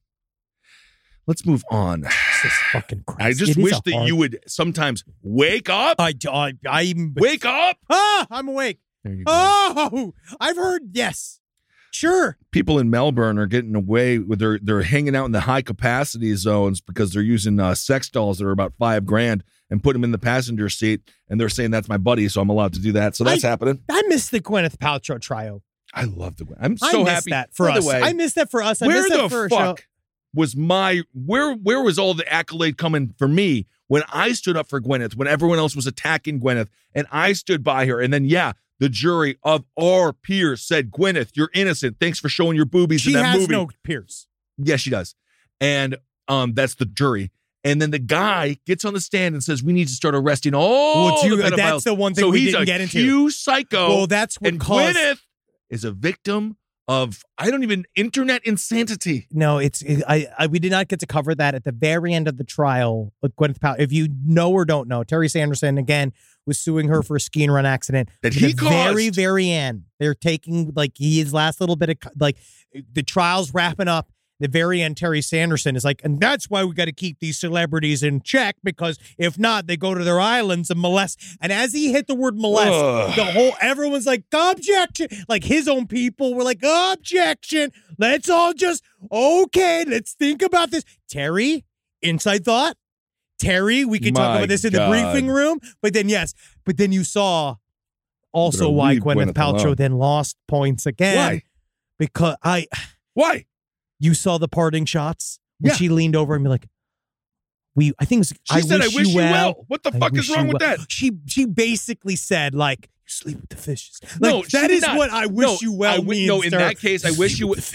Let's move on. Jesus fucking Christ. I just It is wish a that hard- you would sometimes wake up. I I I'm Wake up. ah I'm awake. There you go. Oh, I've heard yes, sure. People in Melbourne are getting away with their they're hanging out in the high capacity zones because they're using uh, sex dolls that are about five grand and put them in the passenger seat, and they're saying that's my buddy, so I'm allowed to do that. So that's I- happening. I miss the Gwyneth Paltrow trio. I love the. I'm I so miss happy that for By us. the way, I miss that for us. I where miss that the for a show. fuck was my where? Where was all the accolade coming for me when I stood up for Gwyneth? When everyone else was attacking Gwyneth, and I stood by her, and then yeah. The jury of our peers said, Gwyneth, you're innocent. Thanks for showing your boobies She in that has movie. no peers. Yes, she does. And um, that's the jury. And then the guy gets on the stand and says, we need to start arresting all Well, do the you- pedophiles. that's the one thing so we he's didn't a get into. huge psycho. Well, that's what and caused. Gwyneth is a victim of, I don't even, internet insanity. No, it's it, I, I. We did not get to cover that at the very end of the trial with Gwyneth Paltrow. If you know or don't know, Terry Sanderson again was suing her for a ski and run accident That At he the very, caused. very end. They're taking like his last little bit of like the trial's wrapping up. The very end, Terry Sanderson is like, and that's why we got to keep these celebrities in check, because if not, they go to their islands and molest. And as he hit the word molest, Ugh. the whole everyone's like, objection. Like his own people were like, objection. Let's all just okay. Let's think about this. Terry, inside thought. Terry, we could talk My about this in God. the briefing room. But then yes, but then you saw also Better why leave Gwyneth Gwyneth Paltrow alone. then lost points again. Why? Because I. Why? You saw the parting shots when Yeah. she leaned over and be like, "We." I think it was, She I said, wish I wish you well. well. What the I fuck wish is wrong you with well." that? She she basically said like, "You sleep with the fishes." Like, No, she that did is not. what I wish No, you well I wi- means. no, in sir. that case, I You wish sleep you with would- the fishes.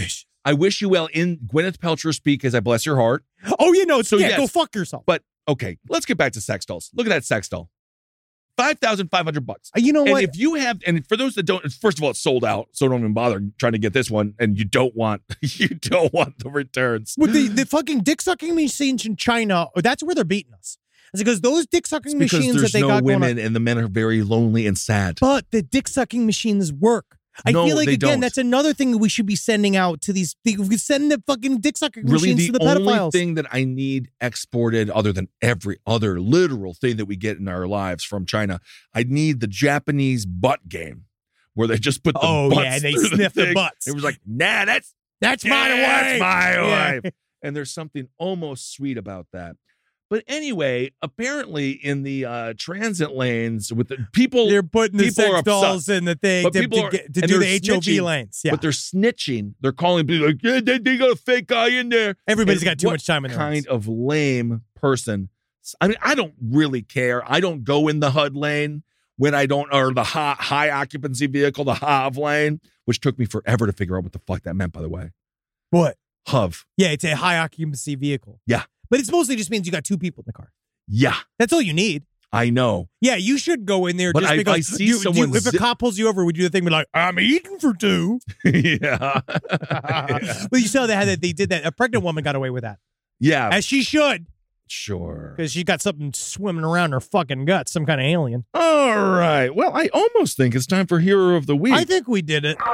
I wish you well in Gwyneth Paltrow speak as I bless your heart. Oh, you know, So, yeah, yes. go fuck yourself. But okay, let's get back to sex dolls. Look at that sex doll. five thousand five hundred bucks. Uh, You know And what? if you have, and for those that don't, first of all, it's sold out, so don't even bother trying to get this one. And you don't want, you don't want the returns. With the, the fucking dick sucking machines in China, that's where they're beating us. It's because those dick sucking It's because machines that there's they no got going women, on, and the men are very lonely and sad. but the dick sucking machines work. I No, feel like, they again, don't. that's another thing that we should be sending out to these. We could send the fucking dick sucking Really, machines the to the only pedophiles. thing that I need exported, other than every other literal thing that we get in our lives from China, I need the Japanese butt game, where they just put the Oh, butts yeah, they through sniff the thing. butts. It was like, nah, that's That's yeah, my that's wife. my Yeah. wife. And there's something almost sweet about that. But anyway, apparently in the uh, transit lanes with the people, They're putting the people are sex upset. dolls in the thing But to, people to, are- get, to and do the they're H O V snitching, lanes. Yeah, but they're snitching. They're calling people like, yeah, they, they got a fake guy in there. everybody's And got too what much time in their kind hands. of lame person. I mean, I don't really care. I don't go in the H U D lane when I don't, or the high, high occupancy vehicle, the H U V lane, which took me forever to figure out what the fuck that meant, by the way. What? H U V. Yeah, it's a high occupancy vehicle. Yeah. But it's mostly just means you got two people in the car. Yeah, That's all you need. I know. Yeah, you should go in there But just I- because I see you, you- someone if a zip- cop pulls you over, would you do the thing be like, I'm eating for two? yeah. Well, you saw they had that they did that. A pregnant woman got away with that. Yeah, As she should, sure. because she got something swimming around her fucking guts, some kind of alien. All right. Well, I almost think it's time for Hero of the Week. I think we did it.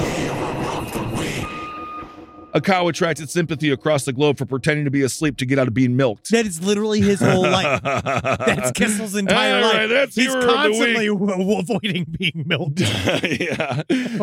A cow attracted sympathy across the globe for pretending to be asleep to get out of being milked. That is literally his whole life. That's Kissel's entire All life. right, that's He's Hero of the constantly w- avoiding being milked. yeah.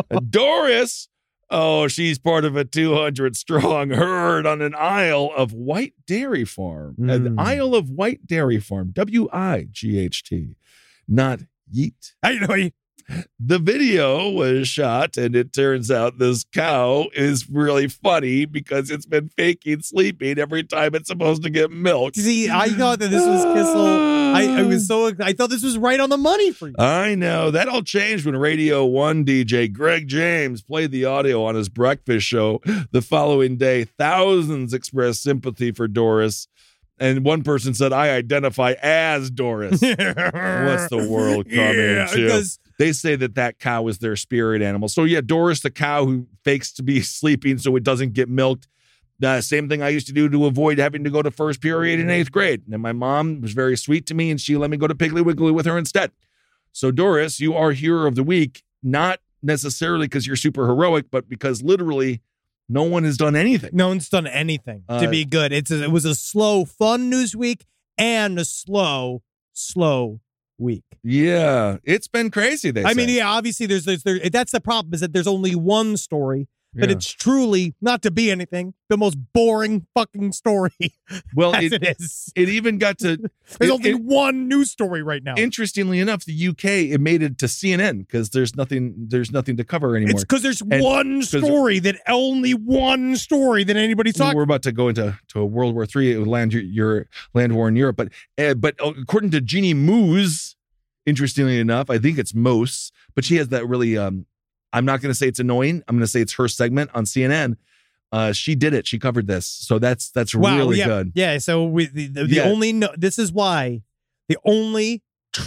Doris, oh, she's part of a two hundred strong herd on an Isle of White Dairy Farm. An Mm. Isle of White Dairy Farm. W I G H T. Not yeet. I know he, The video was shot, and it turns out this cow is really funny because it's been faking sleeping every time it's supposed to get milked. see, I thought that this was Kissel. I, I was so I thought this was right on the money for you. I know. That all changed when Radio one D J Greg James played the audio on his breakfast show the following day. Thousands expressed sympathy for Doris, and one person said, I identify as Doris. What's the world coming Yeah, to? because They say that that cow is their spirit animal. So, yeah, Doris, the cow who fakes to be sleeping so it doesn't get milked. The same thing I used to do to avoid having to go to first period in eighth grade. And my mom was very sweet to me, and she let me go to Piggly Wiggly with her instead. So, Doris, you are Hero of the Week, not necessarily because you're super heroic, but because literally no one has done anything. no one's done anything Uh, to be good. It's a, it was a slow, fun news week and a slow, slow week. Yeah, it's been crazy. They I say. mean, yeah, obviously there's, there's there. That's the problem is that there's only one story, but Yeah. it's truly not to be anything the most boring fucking story well, as it, it is. it even got to. There's it- only it- one news story right now. Interestingly enough, the U K it made it to C N N because there's nothing there's nothing to cover anymore. It's because there's And- one story that only one story that anybody's talking. We're about to go into to a World War Three. It would land your, your land war in Europe, but uh, but according to Jeannie Moose, interestingly enough, I think it's Moose, but she has that really. Um, I'm not going to say it's annoying. I'm going to say it's her segment on C N N. Uh, she did it. She covered this, so that's that's Wow, really yeah, good. Yeah. So we, the, the, the Yeah. only no, this is why the only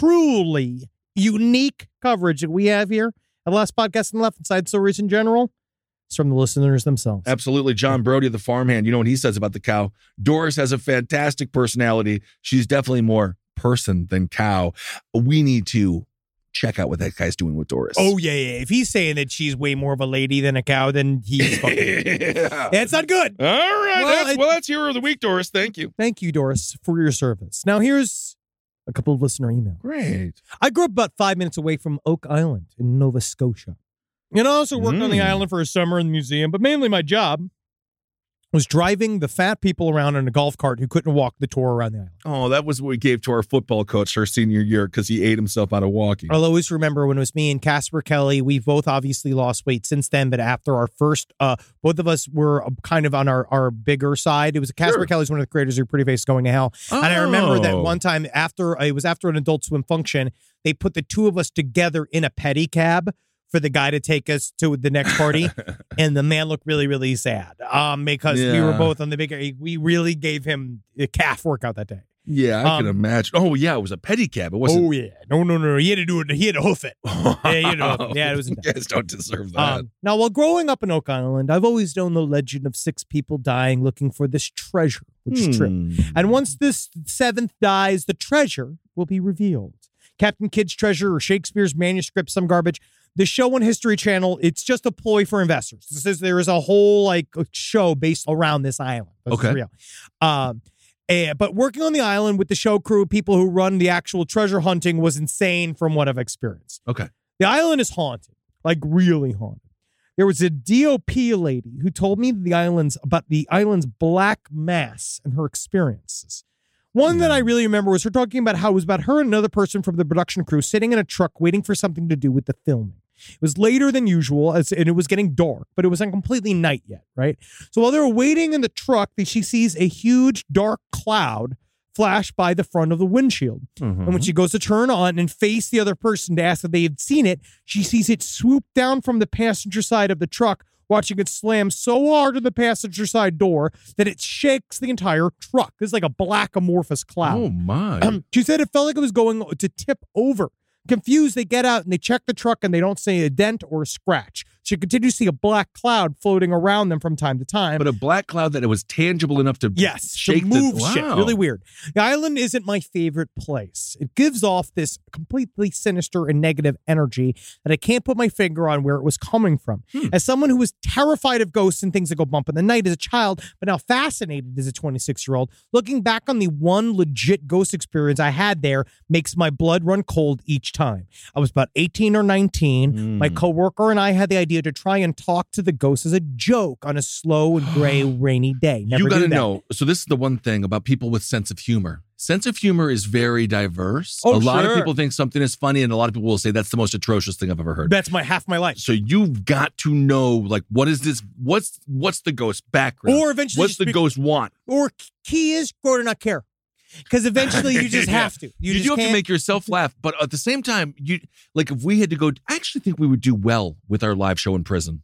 truly unique coverage that we have here at Last Podcast on the Left Side Stories in general is from the listeners themselves. Absolutely. John Brody, the farmhand, you know what he says about the cow? Doris has a fantastic personality. She's definitely more person than cow. We need to check out what that guy's doing with Doris. Oh yeah, yeah. If he's saying that she's way more of a lady than a cow, then he's fucking. yeah. That's not good. All right. Well, that's, it- well, that's Hero of the Week, Doris. Thank you. Thank you, Doris, for your service. Now here's a couple of listener emails. Great. I grew up about five minutes away from Oak Island in Nova Scotia. And I also worked on the Mm. island for a summer in the museum, but mainly my job was driving the fat people around in a golf cart who couldn't walk the tour around the island. Oh, that was what we gave to our football coach our senior year because he ate himself out of walking. I'll always remember when it was me and Casper Kelly. We both obviously lost weight since then, but after our first, uh, both of us were kind of on our, our bigger side. It was Casper Sure. Kelly's one of the creators of Pretty Face Going to Hell. And I remember that Oh. one time after, it was after an Adult Swim function, they put the two of us together in a pedicab for the guy to take us to the next party, and the man looked really, really sad um, because Yeah. we were both on the big. We really gave him a calf workout that day. Yeah, I can Um, imagine. Oh, yeah, it was a pedicab. It wasn't. Oh yeah, no, no, no, no. He had to do it. He had to hoof it. Yeah, you know, yeah, it was. You guys don't deserve that. Um, now, while growing up in Oak Island, I've always known the legend of six people dying looking for this treasure, which is true. Hmm. And once this seventh dies, the treasure will be revealed. Captain Kidd's treasure or Shakespeare's manuscript, some garbage. The show on History Channel, it's just a ploy for investors. This is, there is a whole like show based around this island. This is Okay. real. Um, and, but working on the island with the show crew, people who run the actual treasure hunting was insane from what I've experienced. Okay. The island is haunted, like really haunted. There was a D O P lady who told me the island's about the island's black mass and her experiences. One that I really remember was her talking about how it was about her and another person from the production crew sitting in a truck waiting for something to do with the filming. It was later than usual, as, and it was getting dark, but it wasn't completely night yet, right? So while they were waiting in the truck, she sees a huge dark cloud flash by the front of the windshield. Mm-hmm. And when she goes to turn on and face the other person to ask if they had seen it, she sees it swoop down from the passenger side of the truck, watching it slam so hard on the passenger side door that it shakes the entire truck. It's like a black amorphous cloud. Oh, my. Um, she said it felt like it was going to tip over. Confused, they get out and they check the truck and they don't see a dent or a scratch. She continues to see a black cloud floating around them from time to time. But a black cloud that it was tangible enough to Yes, shake to move the, shit. Wow. Really weird. The island isn't my favorite place. It gives off this completely sinister and negative energy that I can't put my finger on where it was coming from. Hmm. As someone who was terrified of ghosts and things that go bump in the night as a child, but now fascinated as a twenty-six-year-old, looking back on the one legit ghost experience I had there makes my blood run cold each time. I was about eighteen or nineteen. Hmm. My coworker and I had the idea to try and talk to the ghost as a joke on a slow and gray, rainy day. Never You got to do that. know. So this is the one thing about people with sense of humor. Sense of humor is very diverse. Oh, a lot sure. of people think something is funny, and a lot of people will say that's the most atrocious thing I've ever heard. That's my half my life. So you've got to know, like, what is this? What's what's the ghost background? Or eventually what's just the be- ghost want? Or key is grow to not care. Because eventually you just Yeah. have to. You, just do have can't- to make yourself laugh, but at the same time, you like if we had to go. I actually think we would do well with our live show in prison.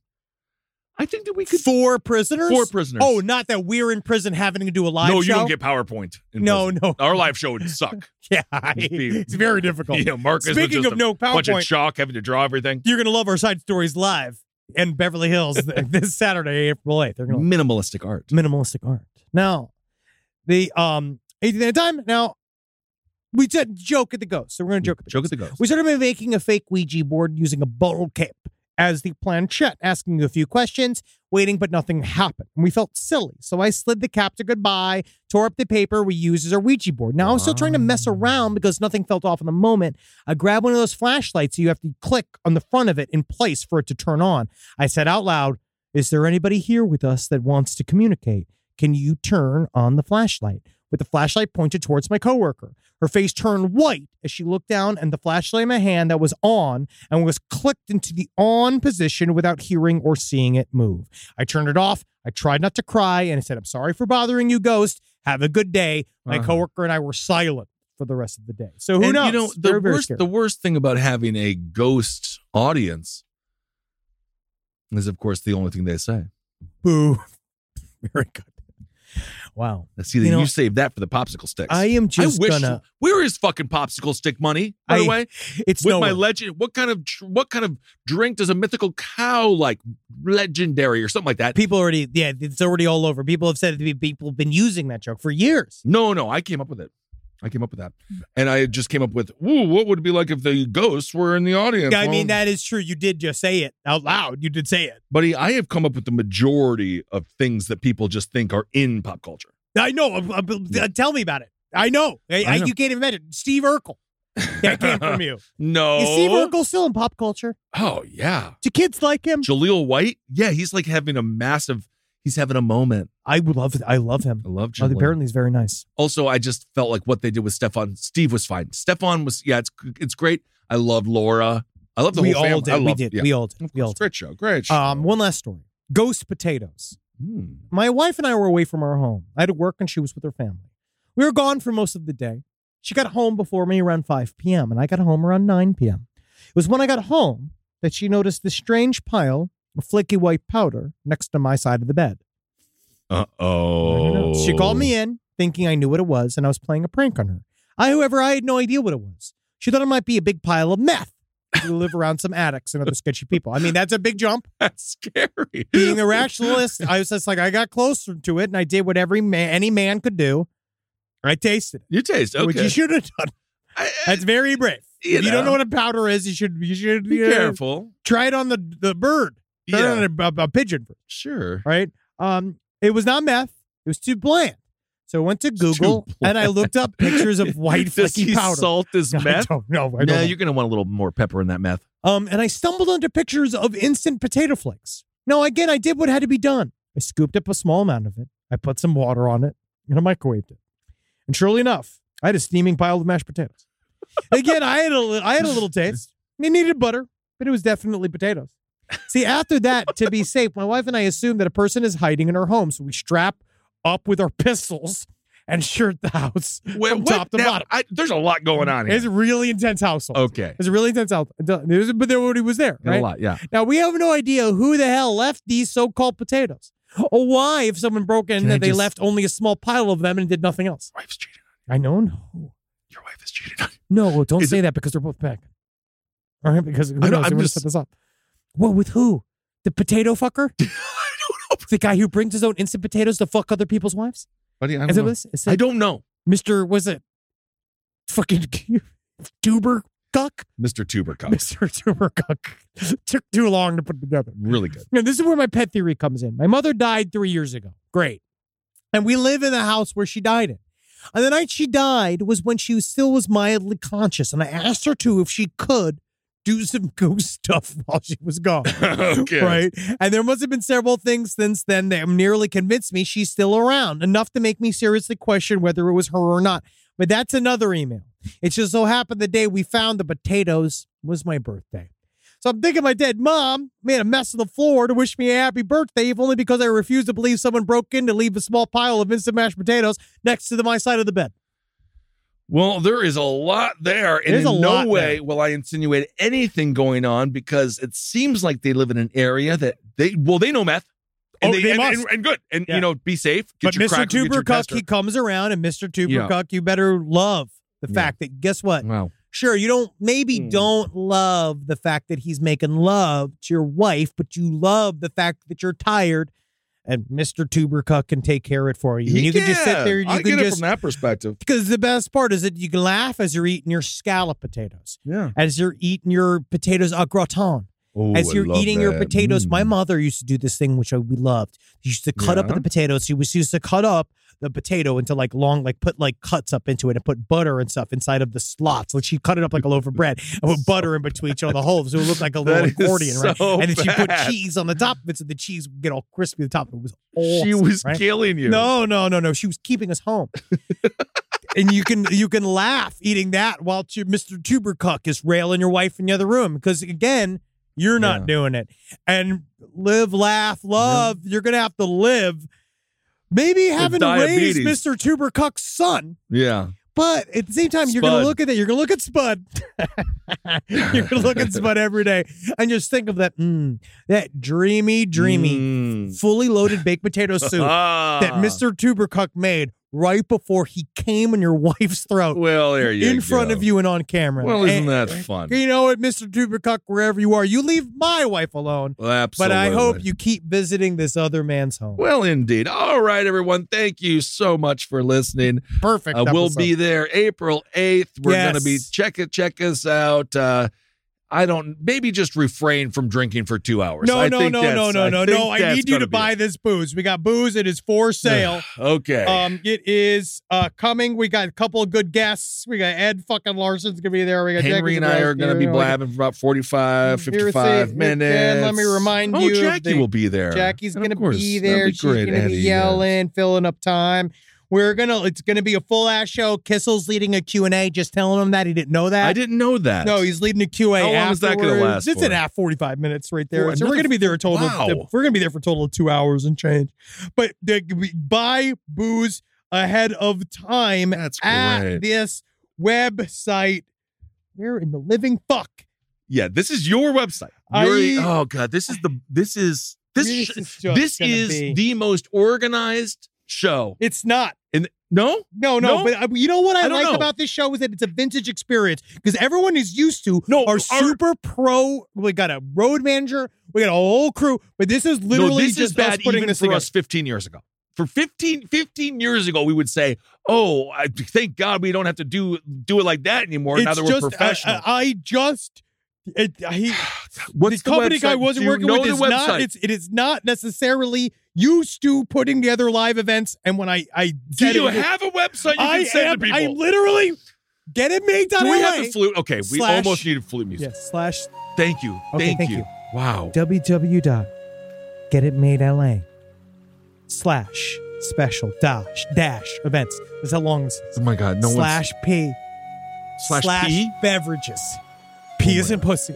I think that we could. Four prisoners? Four prisoners. Oh, not that we're in prison having to do a live no, show? you don't get PowerPoint. in No, prison. no. Our live show would suck. Yeah, Just be- it's very difficult. Yeah, Marcus was Speaking just of a no bunch of PowerPoint, chalk having to draw everything. you're going to love our side stories live in Beverly Hills this Saturday, April eighth. They're gonna Minimalistic art. minimalistic art. Now, the um eighteenth at a time. Now, we said joke at the ghost, so we're going to joke at the Joke ghost. at the ghost. We started by making a fake Ouija board using a bottle cap as the planchette, asking you a few questions, waiting, but nothing happened. And we felt silly, so I slid the cap to goodbye, tore up the paper we used as our Ouija board. Now, I was still trying to mess around because nothing felt off in the moment. I grabbed one of those flashlights, so you have to click on the front of it in place for it to turn on. I said out loud, "Is there anybody here with us that wants to communicate? Can you turn on the flashlight?" With the flashlight pointed towards my coworker. Her face turned white as she looked down, and the flashlight in my hand that was on and was clicked into the on position without hearing or seeing it move. I turned it off. I tried not to cry, and I said, "I'm sorry for bothering you, ghost. Have a good day." My Uh-huh. coworker and I were silent for the rest of the day. So who and, knows? You know, the Very, very worst, scary. the worst thing about having a ghost audience is, of course, the only thing they say. Boo. Very good. Wow. See, that You you, know, saved that for the popsicle sticks. I am just I wish. gonna. Where is fucking popsicle stick money? By I- the way, It's with no. my legend, what kind of tr- what kind of drink does a mythical cow like? Legendary or something like that? People already. Yeah, it's already all over. People have said that people have been using that joke for years. No, no, I came up with it. I came up with that, and I just came up with, "Ooh, what would it be like if the ghosts were in the audience?" I Well, mean, that is true. You did just say it out loud. You did say it. buddy, I have come up with the majority of things that people just think are in pop culture. I know. Uh, uh, uh, Tell me about it. I know. I, I I know. You can't even imagine. Steve Urkel. That came from you. No, Is Steve Urkel still in pop culture? Oh yeah, Do kids like him? Jaleel White. Yeah, he's like having a massive. He's having a moment. I would love. I love him. I love Oh, Jaleel. apparently, he's very nice. Also, I just felt like what they did with Stefan. Steve was fine. Stefan was, yeah, it's it's great. I love Laura. I love the We whole family. all did. I We love, did. yeah. We all did. Of We all course. did. Great show. Great show. Um, one last story. Ghost potatoes. Hmm. My wife and I were away from our home. I had to work and she was with her family. We were gone for most of the day. She got home before me around five p.m. and I got home around nine p.m. It was when I got home that she noticed this strange pile of flaky white powder next to my side of the bed. Uh-oh. She called me in, thinking I knew what it was, and I was playing a prank on her. I, however, I had no idea what it was. She thought it might be a big pile of meth. We live around some addicts and other sketchy people. I mean, that's a big jump. That's scary. Being a rationalist, I was just like, I got closer to it, and I did what every man, any man could do. I tasted it. You taste, okay. Which you should have done. I, I, That's very brave. You if you know. don't know what a powder is, you should you should Be uh, careful. Try it on the, the bird. Try Yeah. it on a, a, a pigeon first, Sure. right? Um, it was not meth. It was too bland. So I went to Google too and I looked up pictures of white Does flaky he powder. salt his I meth? don't know. I don't No, know. you're going to want a little more pepper in that meth. Um, and I stumbled onto pictures of instant potato flakes. No, again, I did what had to be done. I scooped up a small amount of it. I put some water on it and I microwaved it. And surely enough, I had a steaming pile of mashed potatoes. Again, I had a li- I had a little taste. It needed butter, but it was definitely potatoes. See, after that, to be safe, my wife and I assumed that a person is hiding in our home, so we strap up with our pistols and shirt the house Wait, from what? top to Now, bottom. I, there's a lot going on here. It's a really intense household. Okay. It's a really intense household. But there, he was there, A right? lot, yeah. Now, we have no idea who the hell left these so-called potatoes. Or why, if someone broke in, Can I that they just- left only a small pile of them and did nothing else. Wife's cheating. I know, no. Your wife is cheating on you. No, don't Is say it- that because they're both back. All right, because who I know, knows? I'm They would have just- set this up. Well, with who? The potato fucker? I don't know. The guy who brings his own instant potatoes to fuck other people's wives? Buddy, I Is don't it know. this? Is I it don't know. Mister was it fucking tuber cuck? Mister Tubercuck. Mister Tuber cuck. Took too long to put together. Really good. Now, this is where my pet theory comes in. My mother died three years ago. Great. And we live in the house where she died in. And the night she died was when she still was mildly conscious. And I asked her to, if she could, do some ghost stuff while she was gone. Okay. Right? And there must have been several things since then that nearly convinced me she's still around, enough to make me seriously question whether it was her or not. But that's another email. It just so happened the day we found the potatoes was my birthday. So I'm thinking my dead mom made a mess of the floor to wish me a happy birthday, if only because I refused to believe someone broke in to leave a small pile of instant mashed potatoes next to the, my side of the bed. Well, there is a lot there, and There's in a no lot way there. will I insinuate anything going on, because it seems like they live in an area that they well they know meth. And Oh, they and, must. and, and good, and Yeah. you know, be safe. Get But your Mister cracker, get your Tubercuck, tester. he comes around, and Mister Yeah. Tubercuck, you better love the Yeah. fact that, guess what? Wow. Sure, you don't, maybe Hmm. don't love the fact that he's making love to your wife, but you love the fact that you're tired, and Mister Tubercuck can take care of it for you. And you can just sit there, you I can get it just, from that perspective. because the best part is that you can laugh as you're eating your scallop potatoes, Yeah. as you're eating your potatoes au gratin. Oh, As I you're love eating your that. potatoes, my Mm. mother used to do this thing, which I- we loved. She used to cut up Yeah. the potatoes. She was used to cut up the potato into like long, like put like cuts up into it and put butter and stuff inside of the slots. Like she cut it up like a loaf of bread and put butter in between each of the holes. So it looked like a little That is accordion, right? so And then she put bad. cheese on the top of it so the cheese would get all crispy at the top. It was awesome, She was right? killing you. No, no, no, no. She was keeping us home. And you can you can laugh eating that while tu- Mister Tubercuck is railing your wife in the other room, because again, you're not Yeah. doing it. And live, laugh, love. You're gonna have to live. Maybe having to raise diabetes. Mister Tubercuck's son. Yeah. But at the same time, you're going Spud. to look at that. You're going to look at Spud. You're going to look at Spud every day and just think of that, mm, that dreamy, dreamy, Mm. fully loaded baked potato soup Ah. that Mister Tubercuck made right before he came in your wife's throat, Well, there you in front go. of you and on camera. Well, isn't And- that fun? You know what, Mister Tubercuck, wherever you are, you leave my wife alone. Well, absolutely. But I hope you keep visiting this other man's home. Well, indeed. All right, everyone. Thank you so much for listening. Perfect. Uh, we'll episode. be there April eighth. We're Yes. going to be check it, check us out. Uh, I don't maybe just refrain from drinking for two hours. No, I no, think no, that's- no, no, I no, think no. I that's need you gonna to be buy it. this booze. We got booze. It is for sale. Okay. Um, it is uh coming. We got a couple of good guests. We got Ed fucking Larson's gonna be there. We got Henry Jackie and I are going to be Zabrowski. blabbing for about forty-five, Here, fifty-five see, minutes. again, let me remind oh, you of Jackie the- will be there. Jackie's And of gonna course, be that'd there. be She's great, gonna Eddie, be yes. yelling, filling up time. We're gonna. It's gonna be a full ass show. Kissel's leading a Q and A. Just telling him that he didn't know that. I didn't know that. No, he's leading a Q and A. How long is that gonna afterwards. last It's for? an half forty-five minutes right there. For so we're another- gonna be there a total. Wow. Of, we're gonna be there for a total of two hours and change. But the, we buy booze ahead of time That's at great. this website. Where in the living fuck Yeah, this is your website. I- You're- oh god, this is the this is this This sh- is just this gonna is be- the most organized show. It's not. In no, No, no, No? but uh, you know what I, I don't like know. about this show is that it's a vintage experience because everyone is used to No, are our- super pro. We got a road manager, we got a whole crew, but this is no, literally this is just us bad putting even this for together. us fifteen years ago. For fifteen, fifteen years ago, we would say, "Oh, I, thank God we don't have to do do it like that anymore." It's now that we're just, professional. I, I just. It, he, What's the company guy website? wasn't Do you working know with the is not. website? It's it is not necessarily used to putting together live events. And when I I Do said you it, have a website you I can send am. to people? I literally get it made. Do we have the flute? Okay, we slash- almost needed flute music. Yes. Slash Thank you. Okay, thank, thank you. you. Wow. w w w dot get it made l a slash special dash dash events. That's how long this is. Oh my God. No one's slash P slash P? beverages. P is in pussy.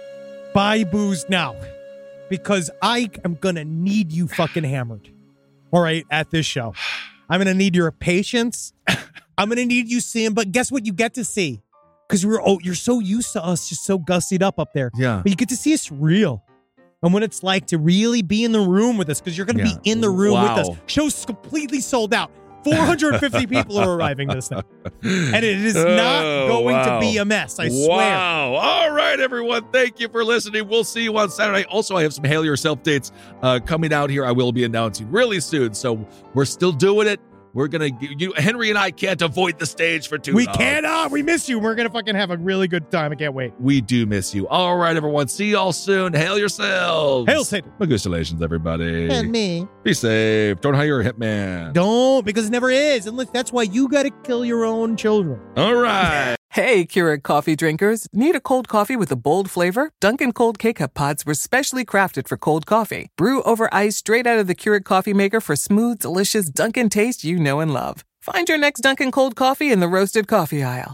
Buy booze now because I am gonna need you fucking hammered. All right, at this show, I'm gonna need your patience. I'm gonna need you seeing. But guess what? You get to see because we're oh, you're so used to us just so gussied up up there. Yeah. But you get to see us real. And what it's like to really be in the room with us because you're going to Yeah. be in the room Wow. with us. Show's completely sold out. four hundred fifty people are arriving this night. And it is not Oh, going wow. to be a mess, I swear. Wow. All right, everyone. Thank you for listening. We'll see you on Saturday. Also, I have some Hail Yourself dates uh, coming out here. I will be announcing really soon. So we're still doing it. We're going to, you, Henry and I can't avoid the stage for too We long. cannot. We miss you. We're going to fucking have a really good time. I can't wait. We do miss you. All right, everyone. See y'all soon. Hail yourselves. Hail Satan. Congratulations, everybody. And me. Be safe. Don't hire a hitman. Don't, because it never is. And look, that's why you got to kill your own children. All right. Hey, Keurig coffee drinkers. Need a cold coffee with a bold flavor? Dunkin' Cold K-Cup pods were specially crafted for cold coffee. Brew over ice straight out of the Keurig coffee maker for smooth, delicious Dunkin' taste you know and love. Find your next Dunkin' Cold coffee in the roasted coffee aisle.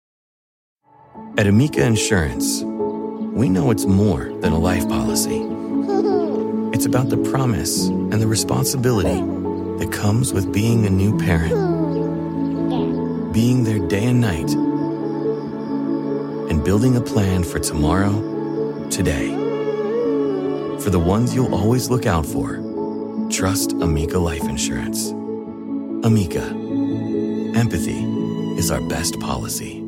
At Amica Insurance, we know it's more than a life policy. It's about the promise and the responsibility that comes with being a new parent. Being there day and night, and building a plan for tomorrow, today. For the ones you'll always look out for, trust Amica Life Insurance. Amica, empathy is our best policy.